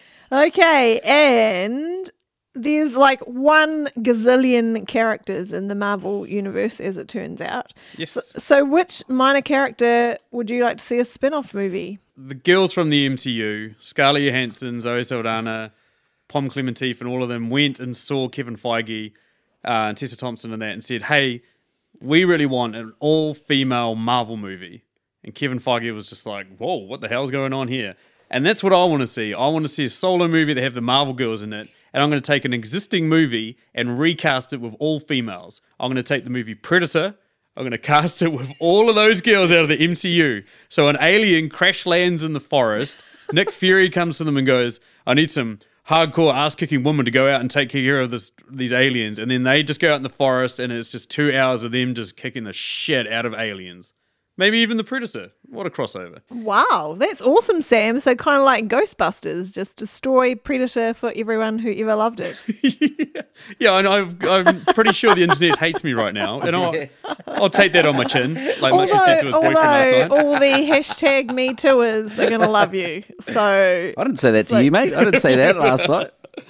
Okay, and there's like one gazillion characters in the Marvel universe, as it turns out. Yes. So, which minor character would you like to see a spin-off movie? The girls from the M C U, Scarlett Johansson, Zoe Saldana, Pom Clementif, and all of them went and saw Kevin Feige uh, and Tessa Thompson and that and said, hey, we really want an all-female Marvel movie. And Kevin Feige was just like, whoa, what the hell's going on here? And that's what I want to see. I want to see a solo movie that have the Marvel girls in it. And I'm going to take an existing movie and recast it with all females. I'm going to take the movie Predator. I'm going to cast it with all of those girls out of the M C U. So an alien crash lands in the forest. Nick Fury comes to them and goes, I need some hardcore ass-kicking woman to go out and take care of this these aliens. And then they just go out in the forest and it's just two hours of them just kicking the shit out of aliens. Maybe even the Predator. What a crossover. Wow, that's awesome, Sam. So kind of like Ghostbusters, just destroy Predator for everyone who ever loved it. Yeah, and I've, I'm pretty sure the internet hates me right now. And I'll, I'll take that on my chin, like Mushu said to his boyfriend last although night. all the hashtag Me Tooers are going to love you. So I didn't say that to like- you, mate. I didn't say that last night.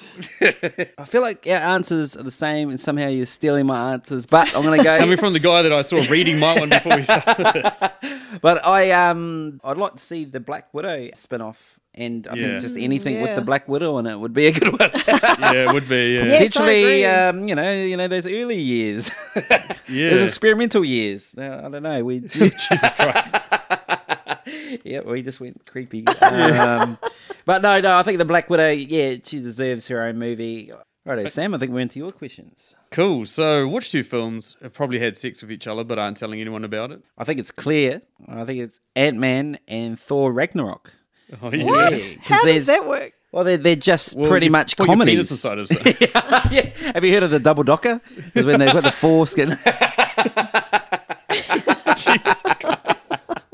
I feel like our answers are the same, and somehow you're stealing my answers. But I'm going to go. Coming from the guy that I saw reading my one before we started this. But I um I'd like to see the Black Widow spin-off, and I Yeah. think just anything Yeah. with the Black Widow in it would be a good one. Yeah, it would be. Yeah. Yes, I Potentially, agree. um, you know, you know those early years, Yeah. those experimental years. Uh, I don't know. We Jesus Christ. yeah, we just went creepy. Um, but no, no, I think the Black Widow, yeah, she deserves her own movie. Righto, Sam, I think we're into your questions. Cool. So, which two films have probably had sex with each other but aren't telling anyone about it? I think it's clear. I think it's Ant-Man and Thor Ragnarok. Oh, Yeah, what? 'cause How does there's- that work? Well, they're, they're just Well, pretty you much put your penis comedies. inside of something. yeah. Have you heard of the double docker? Because when they've got the foreskin. Jesus Christ.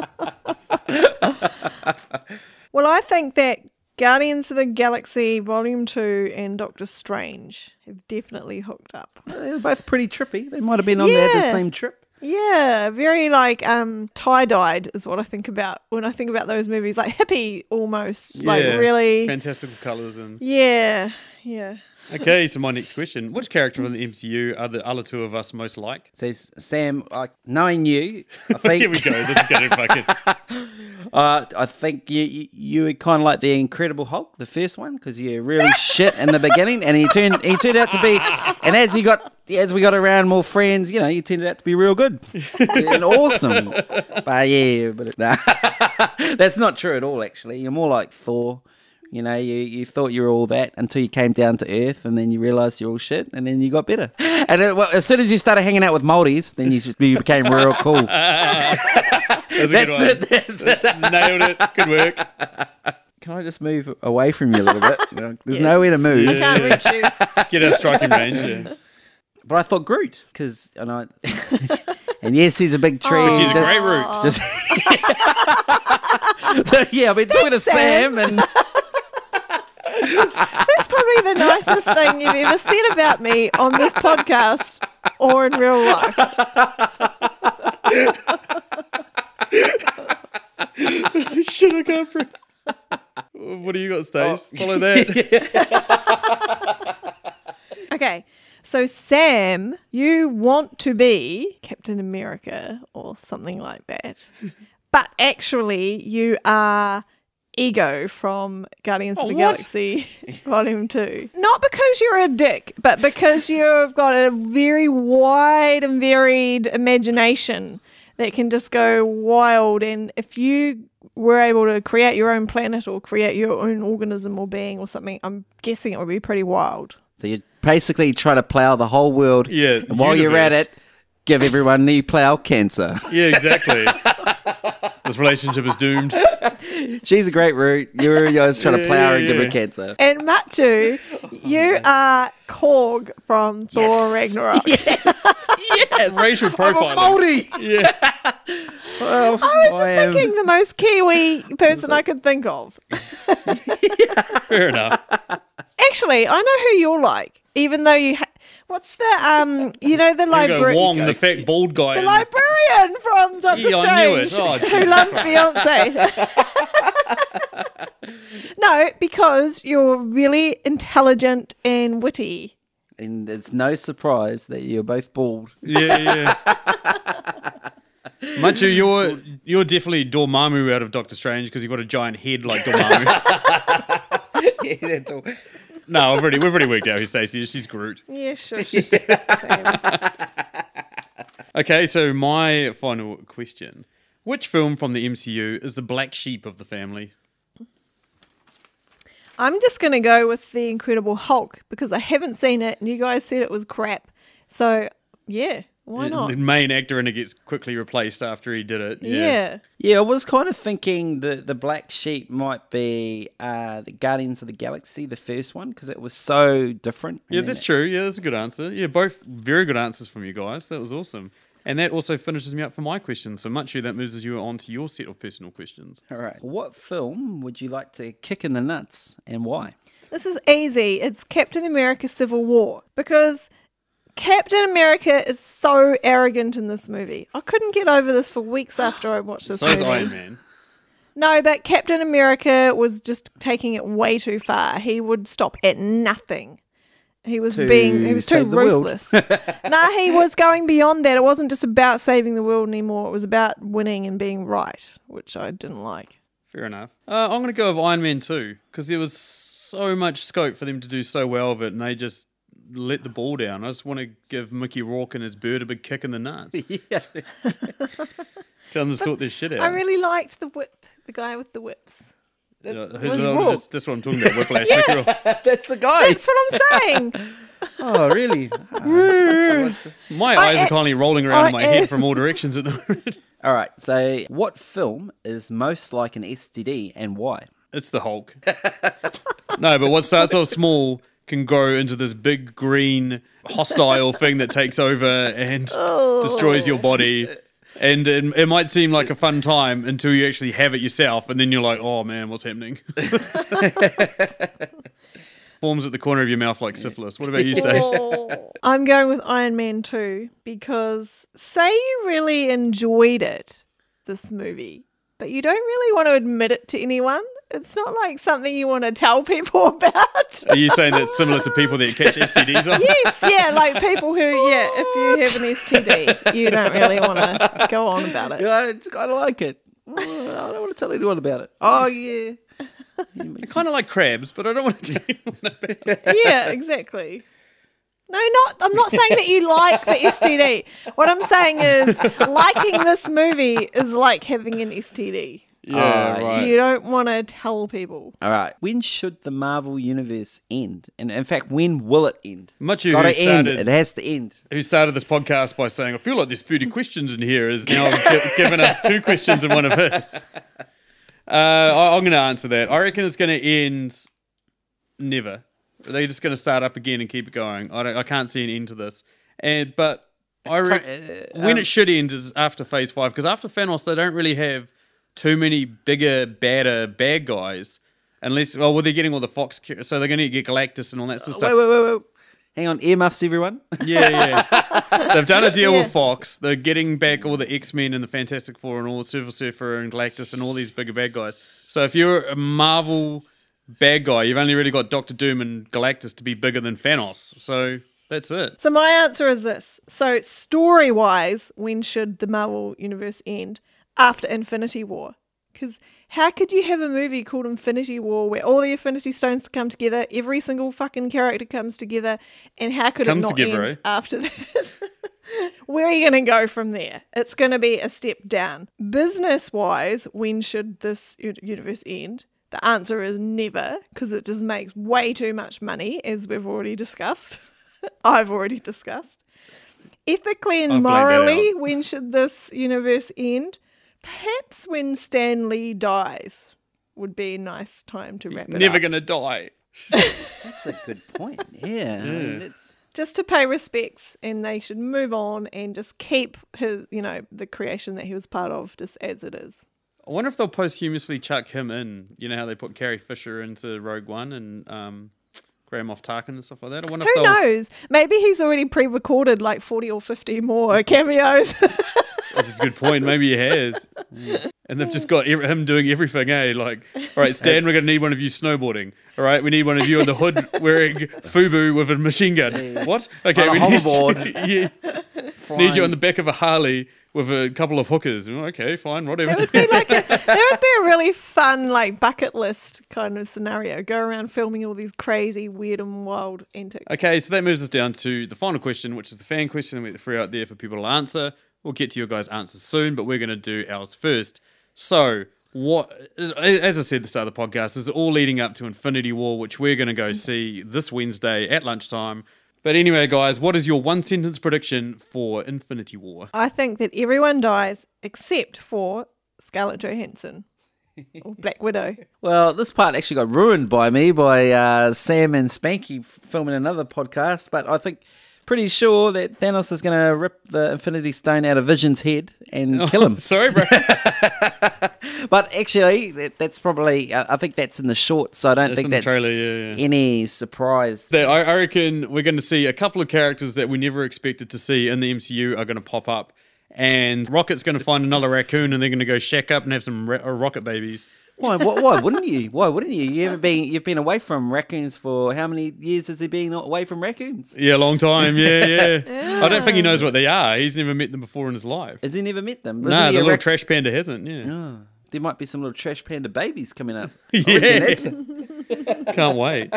Well, I think that Guardians of the Galaxy Volume two and Doctor Strange have definitely hooked up. They're both pretty trippy. They might have been on there the Yeah. same trip. Yeah, very like um tie-dyed is what I think about when I think about those movies, like hippie almost, like Yeah. really. Fantastical colours and... Yeah, yeah. Okay, so my next question. Which character from the M C U are the other two of us most like? Says Sam, like, knowing you, I think Here we go. This is going to fucking... Uh, I think you you, you were kind of like the Incredible Hulk, the first one, because you're really shit in the beginning, and he turned he turned out to be, and as he got as we got around more friends, you know, he turned out to be real good and awesome. But yeah, but it, nah. That's not true at all. Actually, you're more like Thor. You know, you, you thought you were all that until you came down to earth, and then you realised you're all shit, and then you got better. And it, well, as soon as you started hanging out with Maldives, then you, you became real cool. That's a That's good one. it. That's it. Nailed it. Good work. Can I just move away from you a little bit? You know, there's Yes. nowhere to move. I can't reach you. Let's get our striking range. Yeah. But I thought Groot, because and I, and yes, he's a big tree. Oh. She's a just- great root. Just so yeah, I've been talking to Sam. Sam, and That's probably the nicest thing you've ever said about me on this podcast or in real life. Shit, I can't breathe. What do you got, Stace? Oh. Follow that. Okay, so Sam, you want to be Captain America or something like that, but actually you are Ego from Guardians Oh, of the what? Galaxy Volume two. Not because you're a dick, but because you've got a very wide and varied imagination that can just go wild. And if you were able to create your own planet or create your own organism or being or something, I'm guessing it would be pretty wild. So you basically try to plow the whole world. Yeah, And while you're at universe. it, give everyone knee plow cancer. Yeah, exactly. This relationship is doomed. She's a great root. You're yours trying to Yeah, plow yeah, her and give yeah. her cancer. And Machu, you are Korg from Thor Ragnarok. Yes. Racial profiling. Moldy. Yeah. Well, I was just I am- thinking the most Kiwi person I could think of. Fair enough. Actually, I know who you're like, even though you. Ha- What's the um? You know the There you go, librarian. Wong, the fat bald guy. The in- librarian from Doctor Yeah, I knew it. Strange, Oh, who Jesus loves Beyonce. No, because you're really intelligent and witty. And it's no surprise that you're both bald. Yeah, yeah. Machu, you're you're definitely Dormammu out of Doctor Strange because you've got a giant head like Dormammu. Yeah, that's all. No, I've already, we've already worked out who Stacey is. She's Groot. Yeah, sure. Same. Okay, so my final question. Which film from the M C U is the black sheep of the family? I'm just going to go with The Incredible Hulk because I haven't seen it and you guys said it was crap. So, yeah, why not? The main actor in it gets quickly replaced after he did it. Yeah. Yeah. Yeah, I was kind of thinking the, the black sheep might be uh, the Guardians of the Galaxy, the first one, because it was so different. Yeah, And that's then true. Yeah, that's a good answer. Yeah, both very good answers from you guys. That was awesome. And that also finishes me up for my question. So, Machu, that moves you on to your set of personal questions. All right. What film would you like to kick in the nuts and why? This is easy. It's Captain America Civil War because Captain America is so arrogant in this movie. I couldn't get over this for weeks after I watched this So is movie. Iron Man. No, but Captain America was just taking it way too far. He would stop at nothing. He was To being he was too save the world. ruthless. Nah, he was going beyond that. It wasn't just about saving the world anymore. It was about winning and being right, which I didn't like. Fair enough. Uh, I'm going to go with Iron Man two because there was so much scope for them to do so well with it, and they just let the ball down. I just want to give Mickey Rourke and his bird a big kick in the nuts. Yeah. Tell them to sort this shit out. I really liked the whip, the guy with the whips. You know, was who's- Rourke. that's, that's what I'm talking about. Whiplash. Mickey Rourke. That's the guy. That's what I'm saying. Oh, really? My I eyes am- are currently rolling around in my I am- head from all directions at the moment. All right. So, what film is most like an S T D and why? It's the Hulk. No, but what starts off small can grow into this big green hostile thing that takes over and destroys your body. And it, it might seem like a fun time until you actually have it yourself, and then you're like, oh man, what's happening? Forms at the corner of your mouth like syphilis. What about you, Stace? I'm going with Iron Man two because say you really enjoyed it, this movie, but you don't really want to admit it to anyone. It's not like something you want to tell people about. Are you saying that's similar to people that catch S T Ds on? Yes, yeah, like people who, yeah, if you have an S T D, you don't really want to go on about it. Yeah, I kind of like it. Oh, I don't want to tell anyone about it. Oh, yeah. I kind of like crabs, but I don't want to tell anyone about it. Yeah, exactly. No, not. I'm not saying that you like the S T D. What I'm saying is liking this movie is like having an S T D. Yeah, Oh, right. You don't want to tell people. All right. When should the Marvel Universe end? And in fact, when will it end? Much who Gotta end. started, It has to end. who started this podcast by saying, I feel like there's thirty questions in here, is now gi- given us two questions in one of his. Uh, I, I'm going to answer that. I reckon it's going to end never. Are they just going to start up again and keep it going? I, don't, I can't see an end to this. And But I re- uh, when um, it should end is after Phase five, because after Thanos, they don't really have too many bigger, badder bad guys. Unless, well, well, they're getting all the Fox, so they're going to get Galactus and all that sort of stuff. Wait, wait, wait, wait. Hang on, earmuffs, everyone. Yeah, yeah. They've done a deal Yeah. with Fox. They're getting back all the X-Men and the Fantastic Four and all the Silver Surfer and Galactus and all these bigger bad guys. So if you're a Marvel bad guy, you've only really got Doctor Doom and Galactus to be bigger than Thanos. So that's it. So my answer is this. So story-wise, when should the Marvel Universe end? After Infinity War. Because how could you have a movie called Infinity War where all the Infinity Stones come together, every single fucking character comes together, and how could Comes it not together, end eh? after that? Where are you going to go from there? It's going to be a step down. Business-wise, when should this u- universe end? The answer is never, because it just makes way too much money, as we've already discussed. I've already discussed. Ethically and I'll blank that morally, out. when should this universe end? Perhaps when Stan Lee dies would be a nice time to wrap it Never up. going to die. That's a good point. Yeah. I mean, it's, Just to pay respects, and they should move on and just keep his, you know, the creation that he was part of just as it is. I wonder if they'll posthumously chuck him in. You know how they put Carrie Fisher into Rogue One and um, Grand Moff Tarkin and stuff like that? I wonder if Who they'll... knows? Maybe he's already pre-recorded like forty or fifty more cameos. That's a good point. Maybe he has. And they've just got ev- him doing everything, eh? Like, all right, Stan, we're going to need one of you snowboarding. All right, we need one of you on the hood wearing FUBU with a machine gun. What? Okay, On a we need hoverboard. you, yeah. need you on the back of a Harley with a couple of hookers. Oh, okay, fine, whatever. That would be like a, that would be a really fun like bucket list kind of scenario. Go around filming all these crazy, weird, and wild antics. Okay, so that moves us down to the final question, which is the fan question. We threw out there for people to answer. We'll get to your guys' answers soon, but we're going to do ours first. So, what? As I said at the start of the podcast, this is all leading up to Infinity War, which we're going to go see this Wednesday at lunchtime. But anyway, guys, what is your one-sentence prediction for Infinity War? I think that everyone dies except for Scarlett Johansson or Black Widow. well, this part actually got ruined by me by uh, Sam and Spanky f- filming another podcast, but I think pretty sure that Thanos is going to rip the Infinity Stone out of Vision's head and kill him. Sorry, bro. But actually, that, that's probably, uh, I think that's in the short, so I don't That's think in the that's trailer, yeah, yeah. any surprise. That I, I reckon we're going to see a couple of characters that we never expected to see in the M C U are going to pop up. And Rocket's going to find another raccoon and they're going to go shack up and have some ra- uh, rocket babies. Why, why, why wouldn't you? Why wouldn't you? You haven't been, you've been away from raccoons for how many years has he been away from raccoons? Yeah, long time. Yeah, yeah. I don't think he knows what they are. He's never met them before in his life. Has he never met them? No, Wasn't he the a little rac- trash panda hasn't. Yeah, Oh, there might be some little trash panda babies coming up. Yeah. I reckon that's it. can't wait.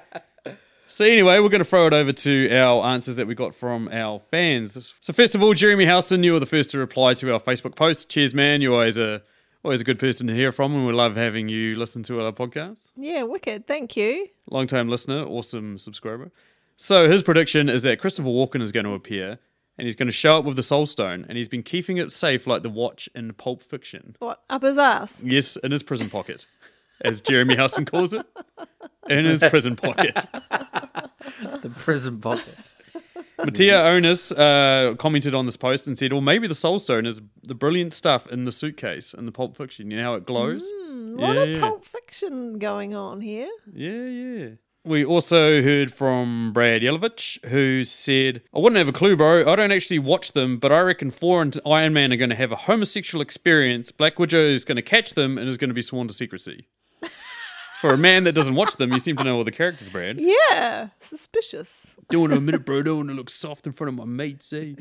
So anyway, we're going to throw it over to our answers that we got from our fans. So first of all, Jeremy Houston, you were the first to reply to our Facebook post. Cheers, man. You're always a always a good person to hear from, and we love having you listen to our podcast. Yeah, wicked. Thank you. Long-time listener, awesome subscriber. So his prediction is that Christopher Walken is going to appear, and he's going to show up with the Soul Stone, and he's been keeping it safe like the watch in Pulp Fiction. What, up his ass? Yes, in his prison pocket, as Jeremy Houston calls it. In his prison pocket. The prison pocket. Mattia Onus uh, commented on this post and said, well, maybe the Soul Stone is the brilliant stuff in the suitcase in the Pulp Fiction. You know how it glows? A lot yeah, of yeah. Pulp Fiction going on here. Yeah, yeah. We also heard from Brad Yelovich, who said, I wouldn't have a clue, bro. I don't actually watch them, but I reckon Thor and Iron Man are going to have a homosexual experience. Black Widow is going to catch them and is going to be sworn to secrecy. For a man that doesn't watch them, you seem to know all the characters, Brad. Yeah, suspicious. Don't want to admit it, bro. Don't want to look soft in front of my mates, eh?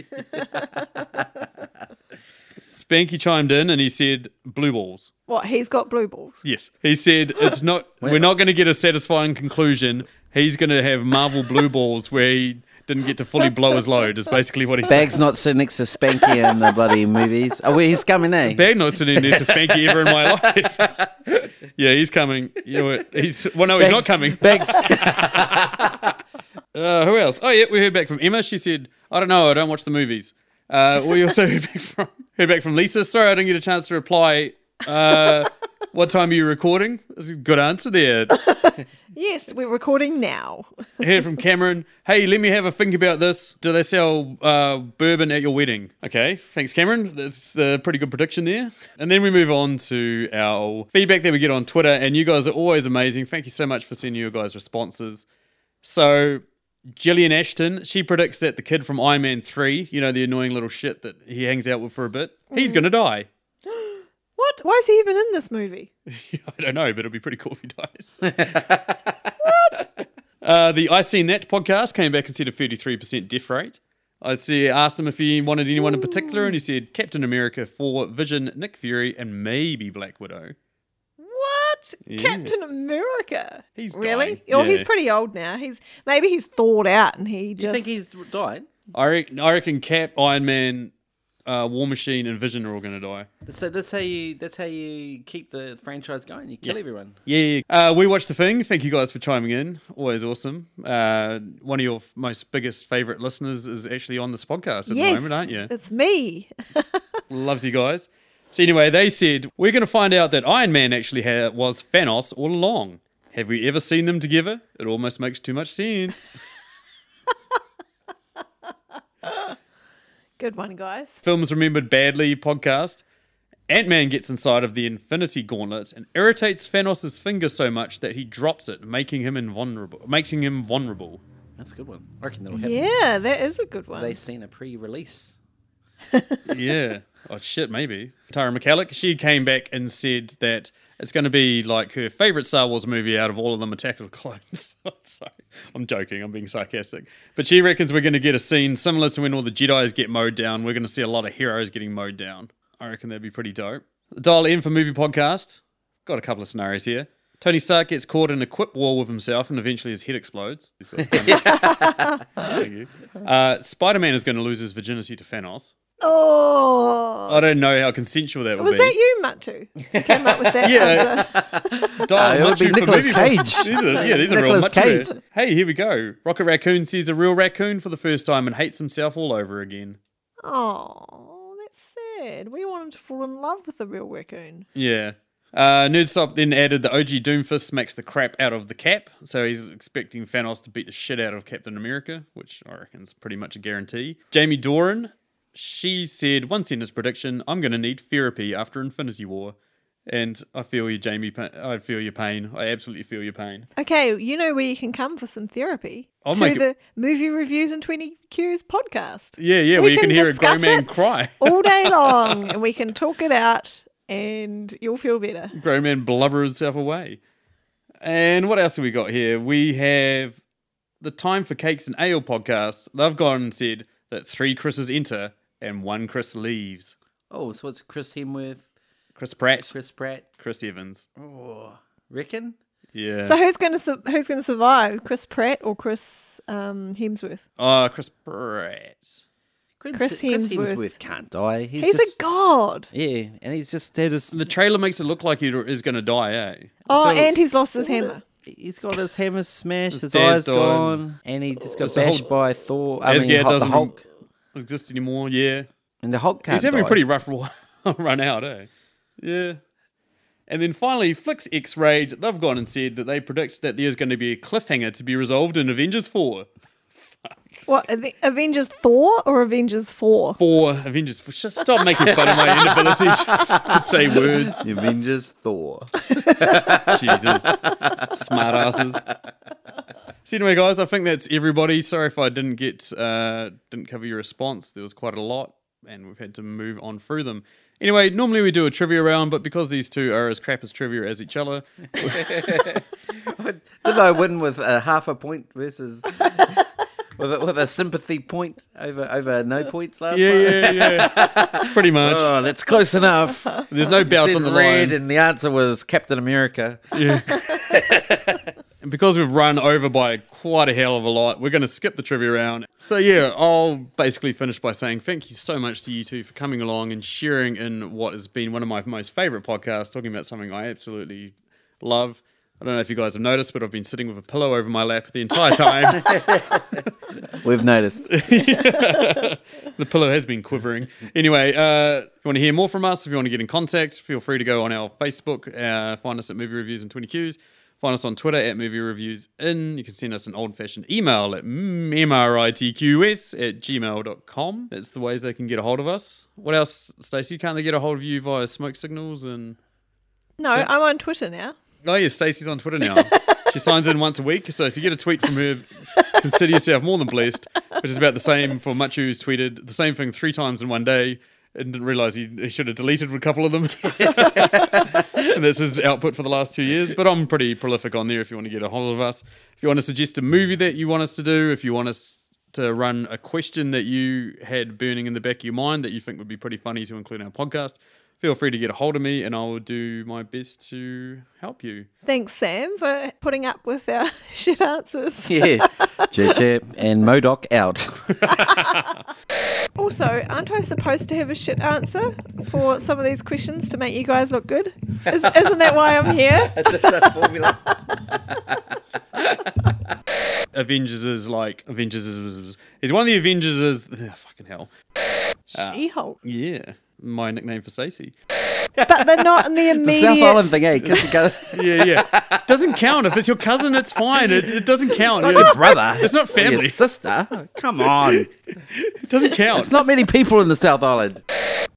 Spanky chimed in and he said, blue balls. What, he's got blue balls? Yes. He said, it's not. we're not going to get a satisfying conclusion. He's going to have Marvel blue balls where he didn't get to fully blow his load, is basically what he said. Bag's not sitting next to Spanky in the bloody movies. Oh, well, he's coming, eh? Bag not sitting next to Spanky ever in my life. Yeah, he's coming. You know what? He's, well, no, he's not Bags- coming. Bag's, Uh, who else? Oh, yeah, we heard back from Emma. She said, I don't know, I don't watch the movies. Uh, we also heard back from heard back from Lisa. Sorry, I didn't get a chance to reply. Uh, What time are you recording? That's a good answer there. Yes, we're recording now. I heard from Cameron, hey, let me have a think about this. Do they sell uh, bourbon at your wedding? Okay, thanks, Cameron. That's a pretty good prediction there. And then we move on to our feedback that we get on Twitter, and you guys are always amazing. Thank you so much for sending your guys' responses. So, Gillian Ashton, she predicts that the kid from Iron Man three, you know, the annoying little shit that he hangs out with for a bit, he's going to die. What? Why is he even in this movie? I don't know, but it'll be pretty cool if he dies. What? Uh, the I Seen That podcast came back and said a thirty-three percent death rate. I see, asked him if he wanted anyone in particular, and he said Captain America, Thor, Vision, Nick Fury, and maybe Black Widow. What? Yeah. Captain America? He's really? dying. Oh, he's Yeah. pretty old now. He's maybe he's thawed out and he Do you just. think he's died? I reckon, I reckon Cap, Iron Man, uh, War Machine, and Vision are all going to die. So that's how you that's how you keep the franchise going. You kill Yeah. everyone. Yeah, uh, we watched The Thing. Thank you guys for chiming in. Always awesome. Uh, one of your f- most biggest favourite listeners is actually on this podcast at yes, the moment, aren't you? It's me. Loves you guys. So anyway, they said, we're going to find out that Iron Man actually ha- was Thanos all along. Have we ever seen them together? It almost makes too much sense. Good one, guys. Films Remembered Badly podcast. Ant-Man gets inside of the Infinity Gauntlet and irritates Thanos' finger so much that he drops it, making him invulnerable. Making him vulnerable. That's a good one. I reckon that'll happen. Yeah, that is a good one. They've seen a pre-release. Yeah. Oh, shit, maybe. Tara McCallick, she came back and said that it's going to be like her favourite Star Wars movie out of all of them, Attack of the Clones. Sorry, I'm joking. I'm being sarcastic. But she reckons we're going to get a scene similar to when all the Jedis get mowed down. We're going to see a lot of heroes getting mowed down. I reckon that'd be pretty dope. Dial in for movie podcast. Got a couple of scenarios here. Tony Stark gets caught in a quip war with himself and eventually his head explodes. Thank you. Uh, Spider-Man is going to lose his virginity to Thanos. Oh, I don't know how consensual that will was be. that you, Matu? You came up with that Yeah. answer. Dial No, it would be Matu for Nicolas movie Cage. podcast. These are, yeah, these are real Nicolas Matu Cage. there. Hey, here we go. Rocket Raccoon sees a real raccoon for the first time and hates himself all over again. Oh, that's sad. We want him to fall in love with the real raccoon. Yeah. Uh, Nerdstop then added the O G Doomfist smacks the crap out of the Cap, so he's expecting Thanos to beat the shit out of Captain America, which I reckon is pretty much a guarantee. Jamie Doran, she said, one sentence prediction, I'm going to need therapy after Infinity War. And I feel you, Jamie. Pa- I feel your pain. I absolutely feel your pain. Okay, you know where you can come for some therapy. I'll to make it- the Movie Reviews and twenty Q's podcast. Yeah, yeah, We where you can, can hear a grown discuss man it. cry. All day long, and we can talk it out, and you'll feel better. Grown man blubber himself away. And what else have we got here? We have the Time for Cakes and Ale podcast. They've gone and said that three Chris's enter and one Chris leaves. Oh, so it's Chris Hemsworth, Chris Pratt, Chris Pratt. Chris Evans. Oh, reckon? Yeah. So who's going to su- who's going to survive? Chris Pratt or Chris um, Hemsworth? Oh, Chris Pratt. Chris, Chris Chris Hemsworth. Hemsworth can't die. He's, He's just, a god. Yeah, and he's just had his. The trailer makes it look like he is going to die, eh? Oh, So- and he's lost his hammer. He's got his hammer smashed, His his, dad's eyes died. gone, and he just got It's a bashed whole- by Thor. I mean, Asgard Hulk, the doesn't Hulk. exist anymore, yeah. And the Hulk can't He's having die. a pretty rough run out, eh? Yeah. And then finally, Flix X-Rayed, they've gone and said that they predict that there's going to be a cliffhanger to be resolved in Avengers four. What, Ave- Avengers Thor or Avengers four? Four Avengers. Just stop making fun of my inabilities to say words. The Avengers Thor. Jesus. Smart asses. So anyway, guys, I think that's everybody. Sorry if I didn't get, uh, didn't cover your response. There was quite a lot, and we've had to move on through them. Anyway, normally we do a trivia round, but because these two are as crap as trivia as each other, Didn't I win with a half a point versus with a, with a sympathy point over over no points last yeah, time? yeah, yeah, pretty much. Oh, that's close enough. There's no belt Said on the red, line. and the answer was Captain America. And because we've run over by quite a hell of a lot, we're going to skip the trivia round. So yeah, I'll basically finish by saying thank you so much to you two for coming along and sharing in what has been one of my most favourite podcasts, talking about something I absolutely love. I don't know if you guys have noticed, but I've been sitting with a pillow over my lap the entire time. We've noticed. The pillow has been quivering. Anyway, uh, if you want to hear more from us, if you want to get in contact, feel free to go on our Facebook, uh, find us at Movie Reviews in twenty Qs. Find us on Twitter at Movie Reviews In. You can send us an old-fashioned email at mritqs at gmail dot com. That's the ways they can get a hold of us. What else, Stacey? Can't they get a hold of you via smoke signals? And No, I'm on Twitter now. Oh, yeah, Stacey's on Twitter now. She signs in once a week, so if you get a tweet from her, consider yourself more than blessed, which is about the same for Much Who's tweeted the same thing three times in one day and didn't realise he, he should have deleted a couple of them. And that's his output for the last two years. But I'm pretty prolific on there if you want to get a hold of us. If you want to suggest a movie that you want us to do, if you want us to run a question that you had burning in the back of your mind that you think would be pretty funny to include in our podcast, feel free to get a hold of me and I will do my best to help you. Thanks, Sam, for putting up with our shit answers. Yeah. J J and Modoc out. Also, aren't I supposed to have a shit answer for some of these questions to make you guys look good? Is, isn't that why I'm here? Avengers is like Avengers is he's one of the Avengers is ugh, fucking hell. She-Hulk. Yeah, my nickname for Stacey. But they're not in the It's a immediate... South Island thing, eh? Kiss together. Yeah, yeah. Doesn't count if it's your cousin. It's fine. It, it doesn't count. Not It's, your brother. it's not Or your family. sister. Come on. It doesn't count. It's not many people in the South Island.